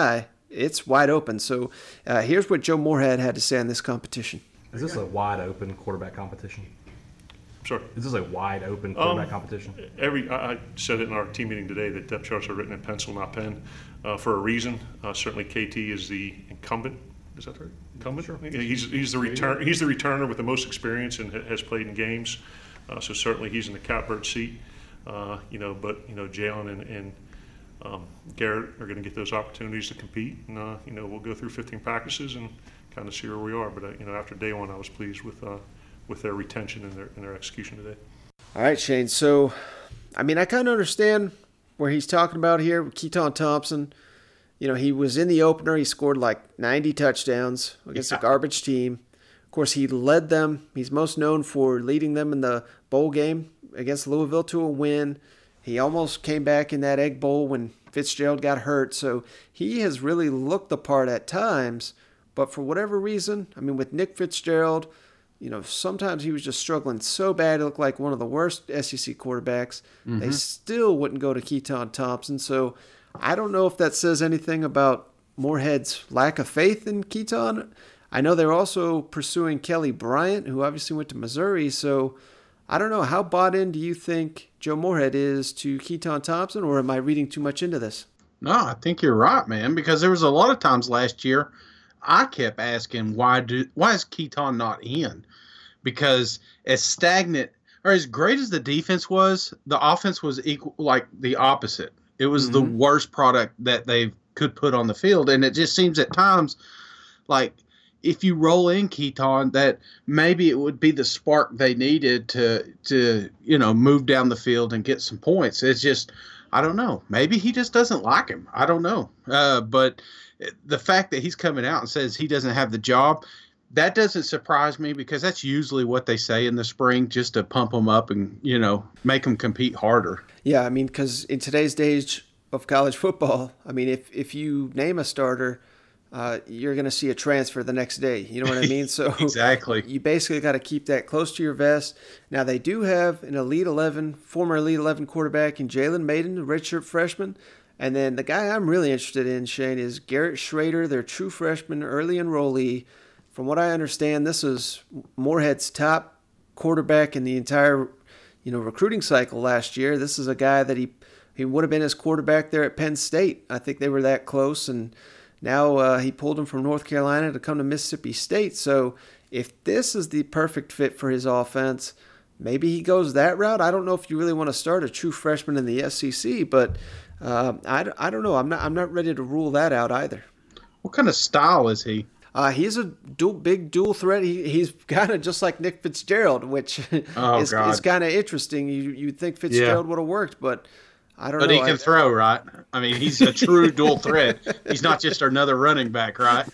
Speaker 8: it's wide open. So uh, here's what Joe Moorhead had to say on this competition.
Speaker 21: Is this a wide open quarterback competition?
Speaker 22: Sure.
Speaker 21: Is this a wide open quarterback
Speaker 22: um,
Speaker 21: competition?
Speaker 22: Every I, I said it in our team meeting today that depth charts are written in pencil, not pen, uh, for a reason. Uh, certainly, K T is the incumbent. Is that right? Incumbent. Sure. Yeah, he's he's the return he's the returner with the most experience and has played in games. Uh, so certainly he's in the catbird seat. Uh, you know, but you know, Jalen and, and um, Garrett are going to get those opportunities to compete, and uh, you know, we'll go through fifteen practices and kind of see where we are. But uh, you know, after day one, I was pleased with uh, with their retention and their and their execution today.
Speaker 8: All right, Shane. So, I mean, I kind of understand where he's talking about here with Keaton Thompson. You know, he was in the opener. He scored like ninety touchdowns against yeah. a garbage team. Of course, he led them. He's most known for leading them in the bowl game against Louisville to a win. He almost came back in that Egg Bowl when Fitzgerald got hurt. So he has really looked the part at times. But for whatever reason, I mean, with Nick Fitzgerald, you know, sometimes he was just struggling so bad. It looked like one of the worst S E C quarterbacks. Mm-hmm. They still wouldn't go to Keaton Thompson. So I don't know if that says anything about Moorhead's lack of faith in Keaton. I know they're also pursuing Kelly Bryant, who obviously went to Missouri. So I don't know. How bought in do you think Joe Moorhead is to Keaton Thompson, or am I reading too much into this?
Speaker 9: No, I think you're right, man, because there was a lot of times last year I kept asking, why do why is Keaton not in? Because as stagnant or as great as the defense was, the offense was equal, like the opposite. It was mm-hmm. the worst product that they could put on the field. And it just seems at times like if you roll in Keaton, that maybe it would be the spark they needed to, to you know, move down the field and get some points. It's just, I don't know. Maybe he just doesn't like him. I don't know. Uh, but the fact that he's coming out and says he doesn't have the job, that doesn't surprise me, because that's usually what they say in the spring, just to pump them up and, you know, make them compete harder.
Speaker 8: Yeah, I mean, because in today's days of college football, I mean, if, if you name a starter, uh, you're going to see a transfer the next day. You know what I mean? So
Speaker 9: exactly.
Speaker 8: You basically got to keep that close to your vest. Now, they do have an Elite eleven, former Elite eleven quarterback in Jalen Maiden, a redshirt freshman. And then the guy I'm really interested in, Shane, is Garrett Schrader, their true freshman, early enrollee. From what I understand, this is Moorhead's top quarterback in the entire, you know, recruiting cycle last year. This is a guy that he he would have been his quarterback there at Penn State. I think they were that close, and now uh, he pulled him from North Carolina to come to Mississippi State. So if this is the perfect fit for his offense, maybe he goes that route. I don't know if you really want to start a true freshman in the S E C, but uh, I, I don't know. I'm not I'm not ready to rule that out either.
Speaker 9: What kind of style is he?
Speaker 8: Uh, he's a dual, big dual threat. He, he's kind of just like Nick Fitzgerald, which
Speaker 9: oh,
Speaker 8: is, is kind of interesting. You you'd think Fitzgerald yeah. would have worked, but I don't
Speaker 9: but
Speaker 8: know.
Speaker 9: But he can I, throw, right? I mean, he's a true dual threat. He's not just another running back, right?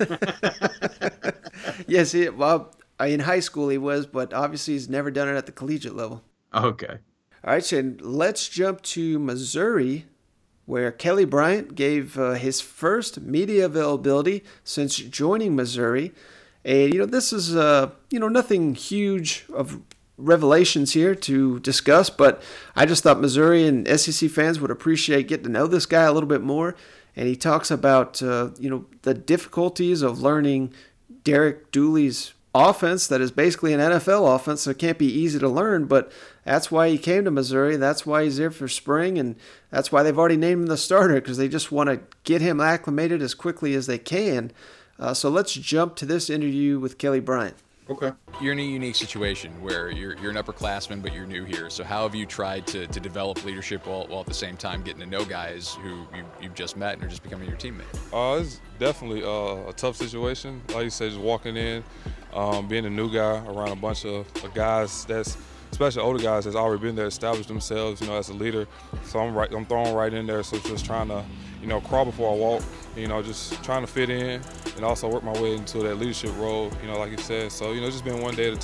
Speaker 8: Yes, he, well, in high school he was, but obviously he's never done it at the collegiate level.
Speaker 9: Okay.
Speaker 8: All right, Shane, let's jump to Missouri, where Kelly Bryant gave uh, his first media availability since joining Missouri. And, you know, this is, uh, you know, nothing huge of revelations here to discuss, but I just thought Missouri and S E C fans would appreciate getting to know this guy a little bit more. And he talks about, uh, you know, the difficulties of learning Derek Dooley's offense that is basically an N F L offense, so it can't be easy to learn, but that's why he came to Missouri. That's why he's there for spring, and that's why they've already named him the starter, because they just want to get him acclimated as quickly as they can. Uh, so let's jump to this interview with Kelly Bryant.
Speaker 9: Okay.
Speaker 23: You're in a unique situation where you're you're an upperclassman, but you're new here. So how have you tried to, to develop leadership while, while at the same time getting to know guys who you, you've just met and are just becoming your teammate?
Speaker 24: Uh, it's definitely uh, a tough situation. Like you said, just walking in, um, being a new guy around a bunch of, of guys that's, especially older guys that's already been there, established themselves, you know, as a leader. So I'm right, I'm thrown right in there. So just trying to, you know, crawl before I walk. You know, just trying to fit in and also work my way into that leadership role. You know, like you said. So you know, just been one day at a time.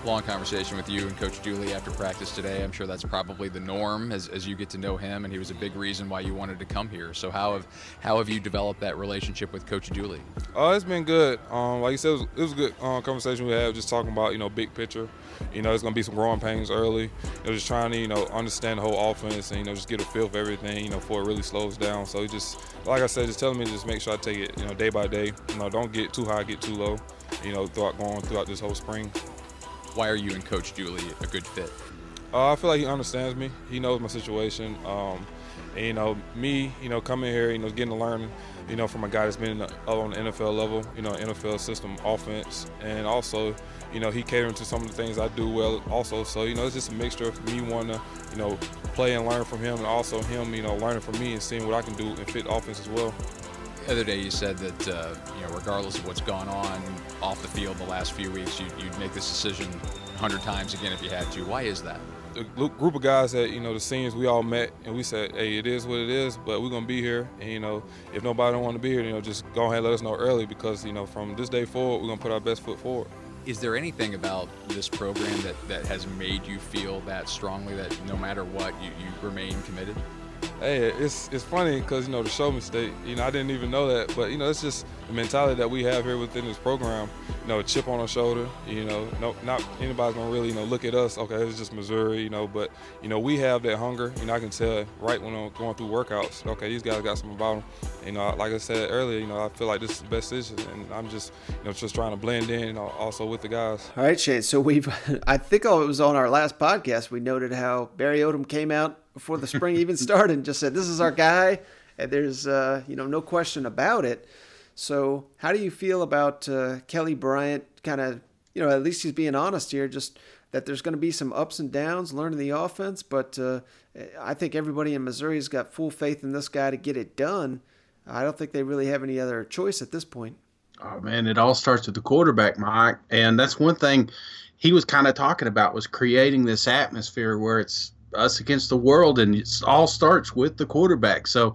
Speaker 23: long conversation with you and Coach Dooley after practice today. I'm sure that's probably the norm as, as you get to know him, and he was a big reason why you wanted to come here. So how have how have you developed that relationship with Coach Dooley?
Speaker 24: Oh, it's been good. Um, like you said, it was, it was a good um, conversation we had, just talking about, you know, big picture. You know, there's going to be some growing pains early. You know, just trying to, you know, understand the whole offense and, you know, just get a feel for everything, you know, before it really slows down. So just, like I said, just telling me to just make sure I take it, you know, day by day. You know, don't get too high, get too low, you know, throughout going throughout this whole spring.
Speaker 23: Why are you and Coach Dooley a good fit?
Speaker 24: Uh, I feel like he understands me. He knows my situation. Um, and, you know, me, you know, coming here, you know, getting to learn, you know, from a guy that's been in the, on the N F L level, you know, N F L system offense. And also, you know, he catering to some of the things I do well also. So, you know, it's just a mixture of me wanting to, you know, play and learn from him, and also him, you know, learning from me and seeing what I can do and fit offense as well.
Speaker 23: The other day you said that, uh, you know, regardless of what's gone on off the field the last few weeks, you'd, you'd make this decision a hundred times again if you had to. Why is that?
Speaker 24: The group of guys that, you know, the seniors, we all met and we said, hey, it is what it is, but we're going to be here. And, you know, if nobody don't want to be here, you know, just go ahead and let us know early, because, you know, from this day forward, we're going to put our best foot forward.
Speaker 23: Is there anything about this program that, that has made you feel that strongly that no matter what, you, you remain committed?
Speaker 24: Hey, it's it's funny because, you know, the show mistake, you know, I didn't even know that. But, you know, it's just the mentality that we have here within this program, you know, a chip on our shoulder, you know, no, not anybody's going to really, you know, look at us, okay, it's just Missouri, you know, but, you know, we have that hunger. You know, I can tell right when I'm going through workouts, okay, these guys got something about them. You know, like I said earlier, you know, I feel like this is the best decision, and I'm just, you know, just trying to blend in, you know, also with the guys.
Speaker 8: All right, Shane. So we've, I think it was on our last podcast, we noted how Barry Odom came out before the spring even started and just said, this is our guy, and there's, uh, you know, no question about it. So how do you feel about uh, Kelly Bryant kind of, you know, at least he's being honest here, just that there's going to be some ups and downs learning the offense, but uh, I think everybody in Missouri's got full faith in this guy to get it done. I don't think they really have any other choice at this point.
Speaker 9: Oh, man, it all starts with the quarterback, Mike. And that's one thing he was kind of talking about, was creating this atmosphere where it's us against the world, and it all starts with the quarterback. So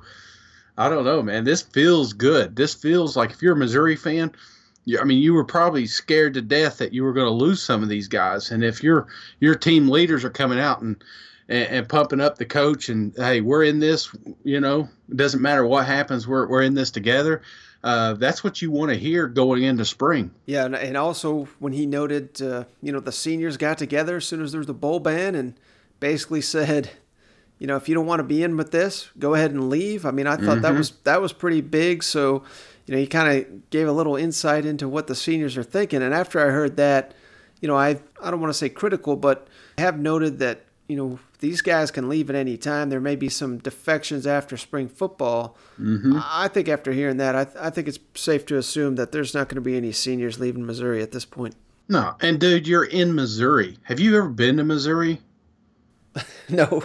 Speaker 9: I don't know, man. This feels good. This feels like, if you're a Missouri fan, you, I mean, you were probably scared to death that you were going to lose some of these guys. And if your your team leaders are coming out and, and and pumping up the coach and, hey, we're in this, you know, it doesn't matter what happens, we're we're in this together. Uh, that's what you want to hear going into spring.
Speaker 8: Yeah, and, and also when he noted, uh, you know, the seniors got together as soon as there was the bowl ban and basically said, you know, if you don't want to be in with this, go ahead and leave. I mean, I thought mm-hmm. that was that was pretty big. So, you know, he kind of gave a little insight into what the seniors are thinking. And after I heard that, you know, I I don't want to say critical, but I have noted that, you know, these guys can leave at any time. There may be some defections after spring football.
Speaker 9: Mm-hmm.
Speaker 8: I think after hearing that, I, th- I think it's safe to assume that there's not going to be any seniors leaving Missouri at this point.
Speaker 9: No. And, dude, you're in Missouri. Have you ever been to Missouri?
Speaker 8: No.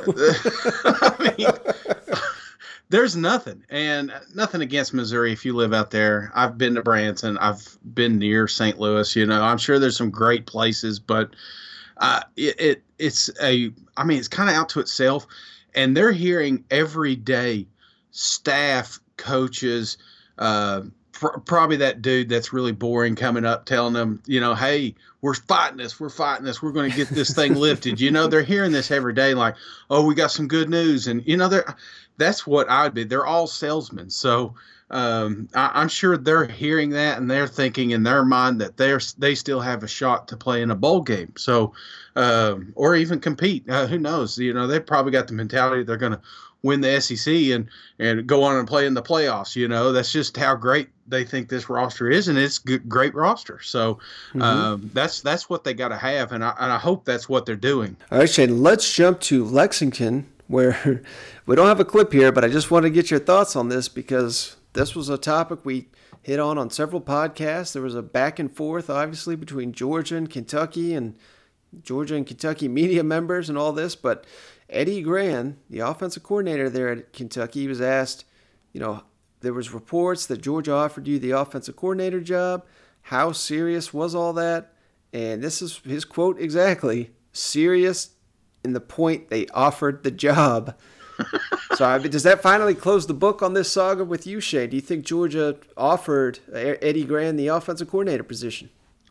Speaker 9: I mean, there's nothing. And nothing against Missouri if you live out there. I've been to Branson. I've been near Saint Louis. You know, I'm sure there's some great places, but uh, it, it it's a, I mean, it's kind of out to itself. And they're hearing every day staff, coaches, uh, pr- probably that dude that's really boring coming up telling them, you know, hey, we're fighting this, we're fighting this, we're going to get this thing lifted. You know, they're hearing this every day, like, oh, we got some good news. And, you know, they're, that's what I'd be. They're all salesmen. So um, I, I'm sure they're hearing that, and they're thinking in their mind that they're they still have a shot to play in a bowl game. So, um, or even compete. Uh, who knows? You know, they've probably got the mentality they're going to win the S E C and, and go on and play in the playoffs. You know, that's just how great they think this roster is, and it's a great roster. So mm-hmm. um, that's that's what they got to have, and I, and I hope that's what they're doing.
Speaker 8: All right, Shane, let's jump to Lexington, where we don't have a clip here, but I just want to get your thoughts on this because this was a topic we hit on on several podcasts. There was a back and forth, obviously, between Georgia and Kentucky and Georgia and Kentucky media members and all this, but Eddie Gran, the offensive coordinator there at Kentucky, was asked, you know, there was reports that Georgia offered you the offensive coordinator job. How serious was all that? And this is his quote exactly, serious in the point they offered the job. So I mean, does that finally close the book on this saga with you, Shane? Do you think Georgia offered Eddie Gran the offensive coordinator position?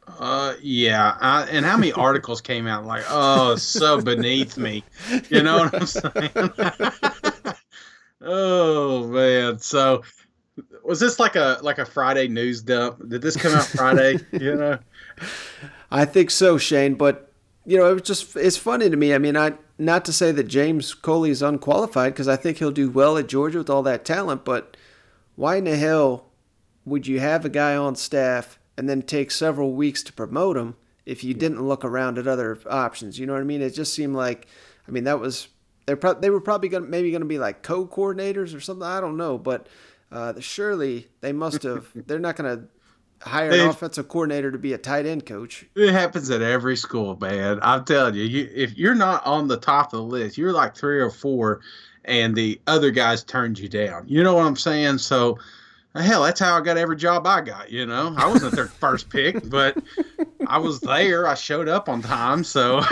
Speaker 9: Uh, yeah. I, and how many articles came out like, oh, so beneath me. You know what I'm saying? Oh man. So was this like a like a Friday news dump? Did this come out Friday? You know?
Speaker 8: I think so, Shane. But you know, it was just it's funny to me. I mean, I not to say that James Coley is unqualified because I think he'll do well at Georgia with all that talent. But why in the hell would you have a guy on staff and then take several weeks to promote him if you didn't look around at other options? You know what I mean? It just seemed like, I mean, that was they're pro- they were probably gonna maybe going to be like co-coordinators or something. I don't know, but uh, surely they must have. They're not going to hire an
Speaker 9: They-
Speaker 8: offensive coordinator to be a tight end coach.
Speaker 9: It happens at every school, man. I'm telling you, you, if you're not on the top of the list, you're like three or four, and the other guys turned you down. You know what I'm saying? So, hell, that's how I got every job I got. You know, I wasn't their first pick, but I was there. I showed up on time. So,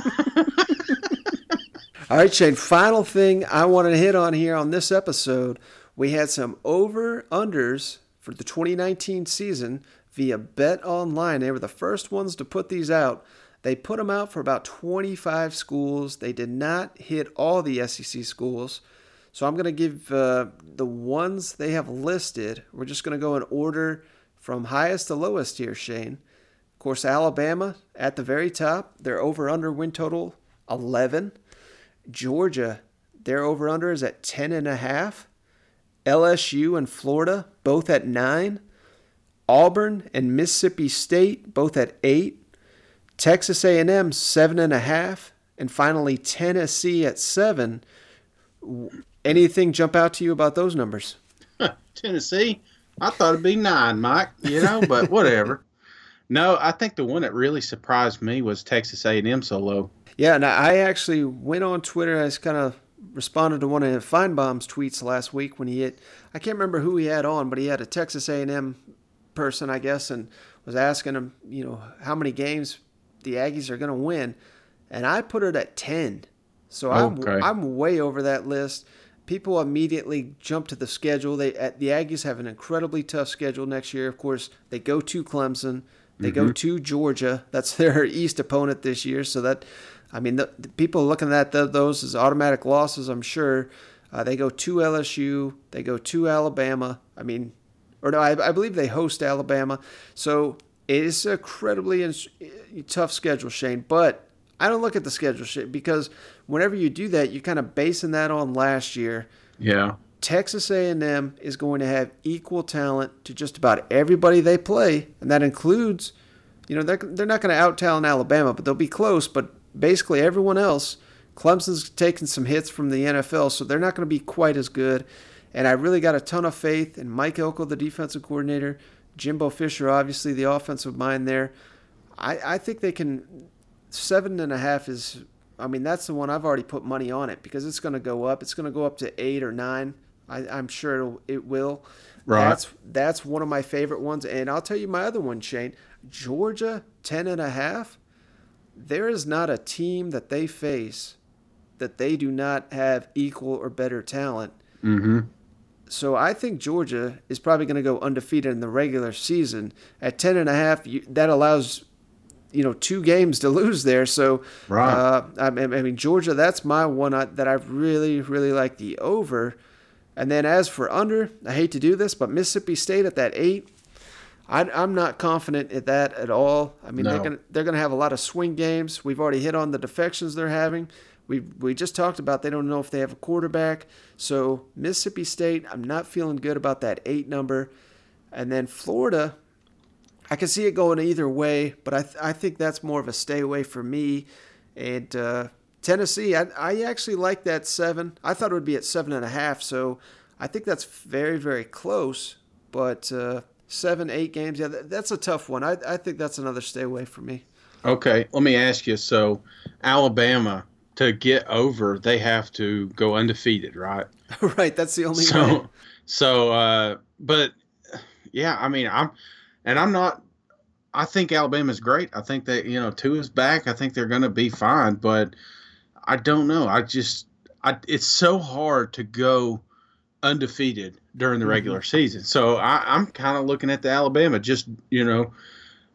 Speaker 8: All right, Shane, final thing I wanted to hit on here on this episode. We had some over-unders for the twenty nineteen season via Bet Online. They were the first ones to put these out. They put them out for about twenty-five schools. They did not hit all the S E C schools. So I'm going to give uh, the ones they have listed. We're just going to go in order from highest to lowest here, Shane. Of course, Alabama at the very top. Their over-under win total, eleven. Georgia, their over-under is at ten and a half. L S U and Florida, both at nine. Auburn and Mississippi State, both at eight. Texas A and M, seven and a half. And finally, Tennessee at seven. Anything jump out to you about those numbers?
Speaker 9: Tennessee, I thought it'd be nine, Mike. You know, but whatever. No, I think the one that really surprised me was Texas A and M so low.
Speaker 8: Yeah, and I actually went on Twitter. I just kind of responded to one of Feinbaum's tweets last week when he hit, I can't remember who he had on, but he had a Texas A and M person, I guess, and was asking him, you know, how many games the Aggies are going to win. And I put it at ten. So I'm
Speaker 9: Okay.
Speaker 8: I'm way over that list. People immediately jump to the schedule. They at, the Aggies have an incredibly tough schedule next year. Of course, they go to Clemson. They go
Speaker 9: Mhm.
Speaker 8: to Georgia. That's their East opponent this year. So that, I mean, the, the people looking at the, those as automatic losses, I'm sure. Uh, they go to L S U. They go to Alabama. I mean, or no, I, I believe they host Alabama. So it is an incredibly ins- tough schedule, Shane. But I don't look at the schedule, Shane, because whenever you do that, you're kind of basing that on last year.
Speaker 9: Yeah.
Speaker 8: Texas A and M is going to have equal talent to just about everybody they play, and that includes, you know, they're, they're not going to out-talent Alabama, but they'll be close, but basically everyone else. Clemson's taken some hits from the N F L, so they're not going to be quite as good, and I really got a ton of faith in Mike Elko, the defensive coordinator, Jimbo Fisher, obviously the offensive mind there. I, I think they can, seven and a half is, I mean, that's the one I've already put money on it because it's going to go up. It's going to go up to eight or nine. I, I'm sure it'll, it will.
Speaker 9: Right.
Speaker 8: That's that's one of my favorite ones. And I'll tell you my other one, Shane. Georgia, ten and a half. There is not a team that they face that they do not have equal or better talent.
Speaker 9: Mm-hmm.
Speaker 8: So I think Georgia is probably going to go undefeated in the regular season. At ten and a half, you, that allows, you know, two games to lose there. So,
Speaker 9: Right.
Speaker 8: uh, I, mean- I mean, Georgia, that's my one I, that I really, really like the over. And then as for under, I hate to do this, but Mississippi State at that eight, I, I'm not confident at that at all. I mean, they're
Speaker 9: No.
Speaker 8: going they're going to have a lot of swing games. We've already hit on the defections they're having. We we just talked about they don't know if they have a quarterback. So Mississippi State, I'm not feeling good about that eight number. And then Florida, I can see it going either way, but I th- I think that's more of a stay away for me. And uh, Tennessee, I, I actually like that seven. I thought it would be at seven and a half, so I think that's very, very close. But uh, seven, eight games, yeah, that, that's a tough one. I, I think that's another stay away for me.
Speaker 9: Okay, let me ask you. So, Alabama, to get over, they have to go undefeated, right?
Speaker 8: Right, that's the only
Speaker 9: so,
Speaker 8: way.
Speaker 9: So, uh, but yeah, I mean, I'm, and I'm not. I think Alabama's great. I think that you know, Tua's back. I think they're going to be fine. But I don't know. I just, I, it's so hard to go undefeated during the regular
Speaker 8: Mhm.
Speaker 9: season. So I, I'm kind of looking at the Alabama. Just you know,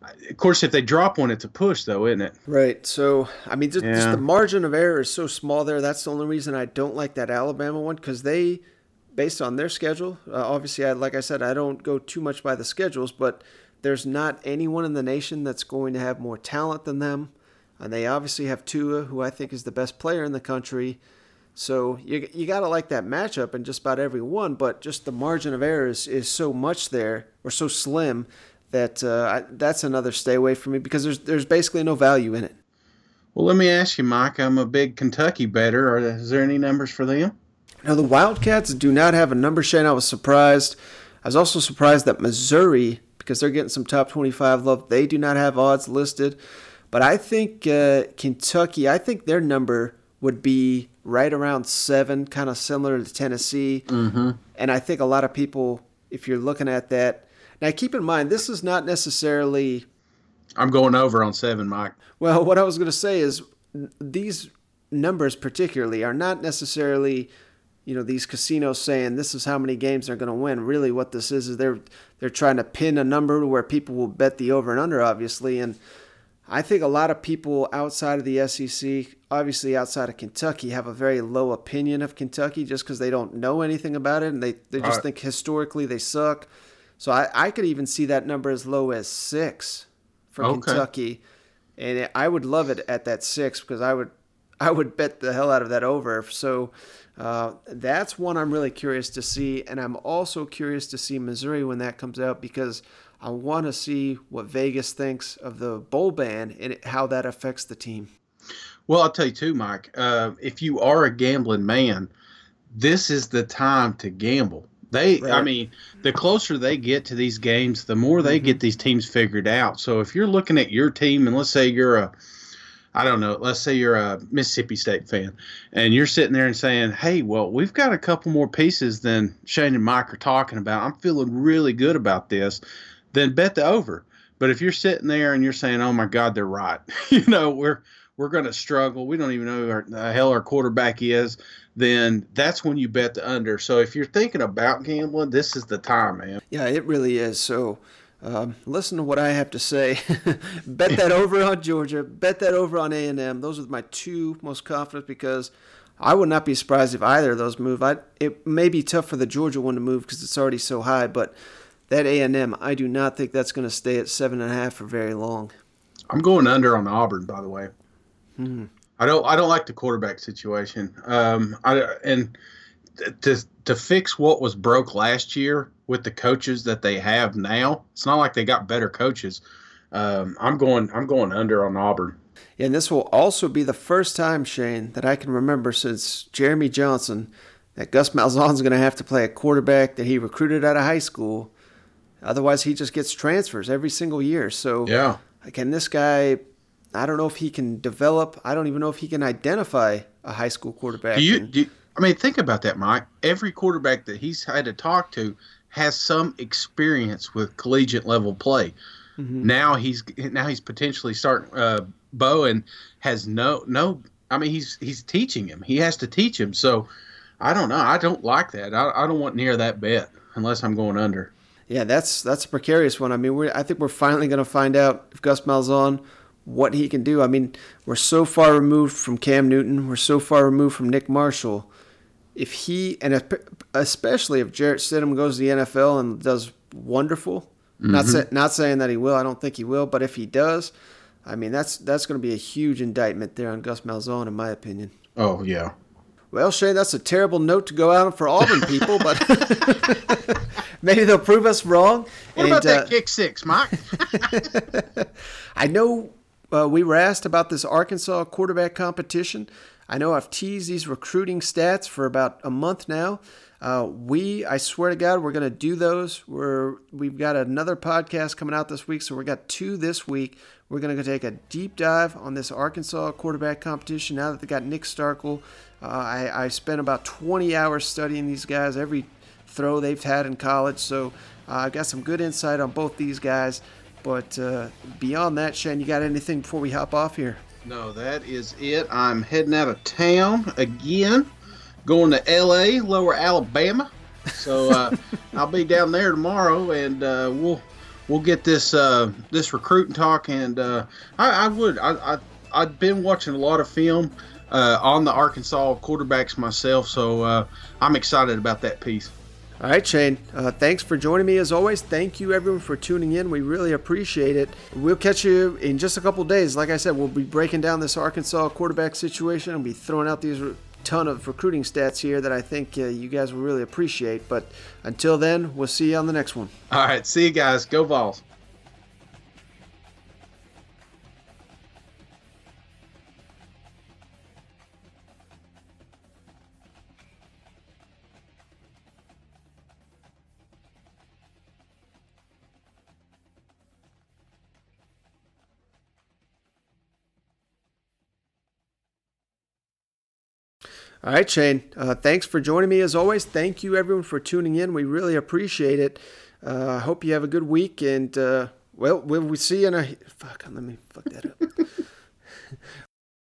Speaker 9: of course, if they drop one, it's a push, though, isn't it?
Speaker 8: Right. So, I mean, just, just
Speaker 9: Yeah.
Speaker 8: the margin of error is so small there. That's the only reason I don't like that Alabama one, because they, based on their schedule, uh, obviously, I, like I said, I don't go too much by the schedules, but there's not anyone in the nation that's going to have more talent than them. And they obviously have Tua, who I think is the best player in the country. So you you got to like that matchup in just about every one, but just the margin of error is, is so much there, or so slim, that uh, I, that's another stay away from me, because there's there's basically no value in it.
Speaker 9: Well, let me ask you, Mike. I'm a big Kentucky bettor. Are, is there any numbers for them?
Speaker 8: Now, the Wildcats do not have a number, Shane. I was surprised. I was also surprised that Missouri, because they're getting some top twenty-five love, they do not have odds listed. But I think uh, Kentucky, I think their number would be right around seven, kind of similar to Tennessee.
Speaker 9: Mm-hmm.
Speaker 8: And I think a lot of people, if you're looking at that, now keep in mind, this is not necessarily...
Speaker 9: I'm going over on seven, Mike.
Speaker 8: Well, what I was going to say is these numbers particularly are not necessarily, you know, these casinos saying this is how many games they're going to win. Really what this is is they're they're trying to pin a number where people will bet the over and under, obviously. And I think a lot of people outside of the S E C, obviously outside of Kentucky, have a very low opinion of Kentucky just because they don't know anything about it, and they, they just
Speaker 9: Right.
Speaker 8: think historically they suck. So I, I could even see that number as low as six for
Speaker 9: Okay.
Speaker 8: Kentucky. And I would love it at that six, because I would I would bet the hell out of that over. So uh, that's one I'm really curious to see. And I'm also curious to see Missouri when that comes out, because I want to see what Vegas thinks of the bowl ban and how that affects the team.
Speaker 9: Well, I'll tell you too, Mike. Uh, if you are a gambling man, this is the time to gamble. They, I
Speaker 8: Right.
Speaker 9: mean, the closer they get to these games, the more they get these teams figured out. So if you're looking at your team, and let's say you're a, I don't know, let's say you're a Mississippi State fan, and you're sitting there and saying, hey, well, we've got a couple more pieces than Shane and Mike are talking about. I'm feeling really good about this. Then bet the over. But if you're sitting there and you're saying, oh, my God, they're right, you know, we're we're going to struggle, we don't even know who our, the hell our quarterback is, then that's when you bet the under. So if you're thinking about gambling, this is the time, man.
Speaker 8: Yeah, it really is. So um, listen to what I have to say. Bet that over on Georgia. Bet that over on A and M. Those are my two most confident, because I would not be surprised if either of those move. I, it may be tough for the Georgia one to move because it's already so high, but that A and M, I do not think that's going to stay at seven and a half for very long.
Speaker 9: I'm going under on Auburn, by the way.
Speaker 8: Hmm.
Speaker 9: I don't. I don't like the quarterback situation. Um, I, and to to fix what was broke last year with the coaches that they have now, it's not like they got better coaches. Um, I'm going. I'm going under on Auburn.
Speaker 8: Yeah, and this will also be the first time, Shane, that I can remember since Jeremy Johnson that Gus Malzahn's going to have to play a quarterback that he recruited out of high school. Otherwise, he just gets transfers every single year. So,
Speaker 9: Yeah.
Speaker 8: can this guy? I don't know if he can develop. I don't even know if he can identify a high school quarterback.
Speaker 9: Do you,
Speaker 8: And-
Speaker 9: do you- I mean, think about that, Mike. Every quarterback that he's had to talk to has some experience with collegiate level play.
Speaker 8: Mhm.
Speaker 9: Now he's now he's potentially starting. Uh, Bowen has no no. I mean, he's he's teaching him. He has to teach him. So I don't know. I don't like that. I, I don't want near that bet unless I'm going under.
Speaker 8: Yeah, that's that's a precarious one. I mean, we're, I think we're finally going to find out if Gus Malzahn, what he can do. I mean, we're so far removed from Cam Newton. We're so far removed from Nick Marshall. If he, and if, especially if Jarrett Stidham goes to the N F L and does wonderful, not
Speaker 9: Mhm.
Speaker 8: say, not saying that he will. I don't think he will. But if he does, I mean, that's that's going to be a huge indictment there on Gus Malzahn, in my opinion.
Speaker 9: Oh yeah.
Speaker 8: Well, Shane, that's a terrible note to go out on for Auburn people, but maybe they'll prove us wrong.
Speaker 9: What about
Speaker 8: And,
Speaker 9: that
Speaker 8: uh,
Speaker 9: kick six, Mike?
Speaker 8: I know uh, we were asked about this Arkansas quarterback competition. I know I've teased these recruiting stats for about a month now. Uh, we, I swear to God, we're going to do those. We're, we've got another podcast coming out this week, so we got two this week. We're going to go take a deep dive on this Arkansas quarterback competition now that they got Nick Starkel. Uh, I, I spent about twenty hours studying these guys, every throw they've had in college, so uh, I've got some good insight on both these guys. But uh, beyond that, Shane, you got anything before we hop off here?
Speaker 9: No, that is it. I'm heading out of town again, going to L A, Lower Alabama. So uh, I'll be down there tomorrow, and uh, we'll we'll get this uh, this recruiting talk. And uh, I, I would I, I I've been watching a lot of film uh, on the Arkansas quarterbacks myself, so uh, I'm excited about that piece.
Speaker 8: All right, Shane. Uh, thanks for joining me as always. Thank you, everyone, for tuning in. We really appreciate it. We'll catch you in just a couple days. Like I said, we'll be breaking down this Arkansas quarterback situation and be throwing out these ton of recruiting stats here that I think uh, you guys will really appreciate. But until then, we'll see you on the next one.
Speaker 9: All right, see you guys. Go Vols.
Speaker 8: All right, Shane. Uh, thanks for joining me as always. Thank you, everyone, for tuning in. We really appreciate it. I uh, hope you have a good week. And, uh, well, we'll we see you in a... Fuck, let me fuck that up.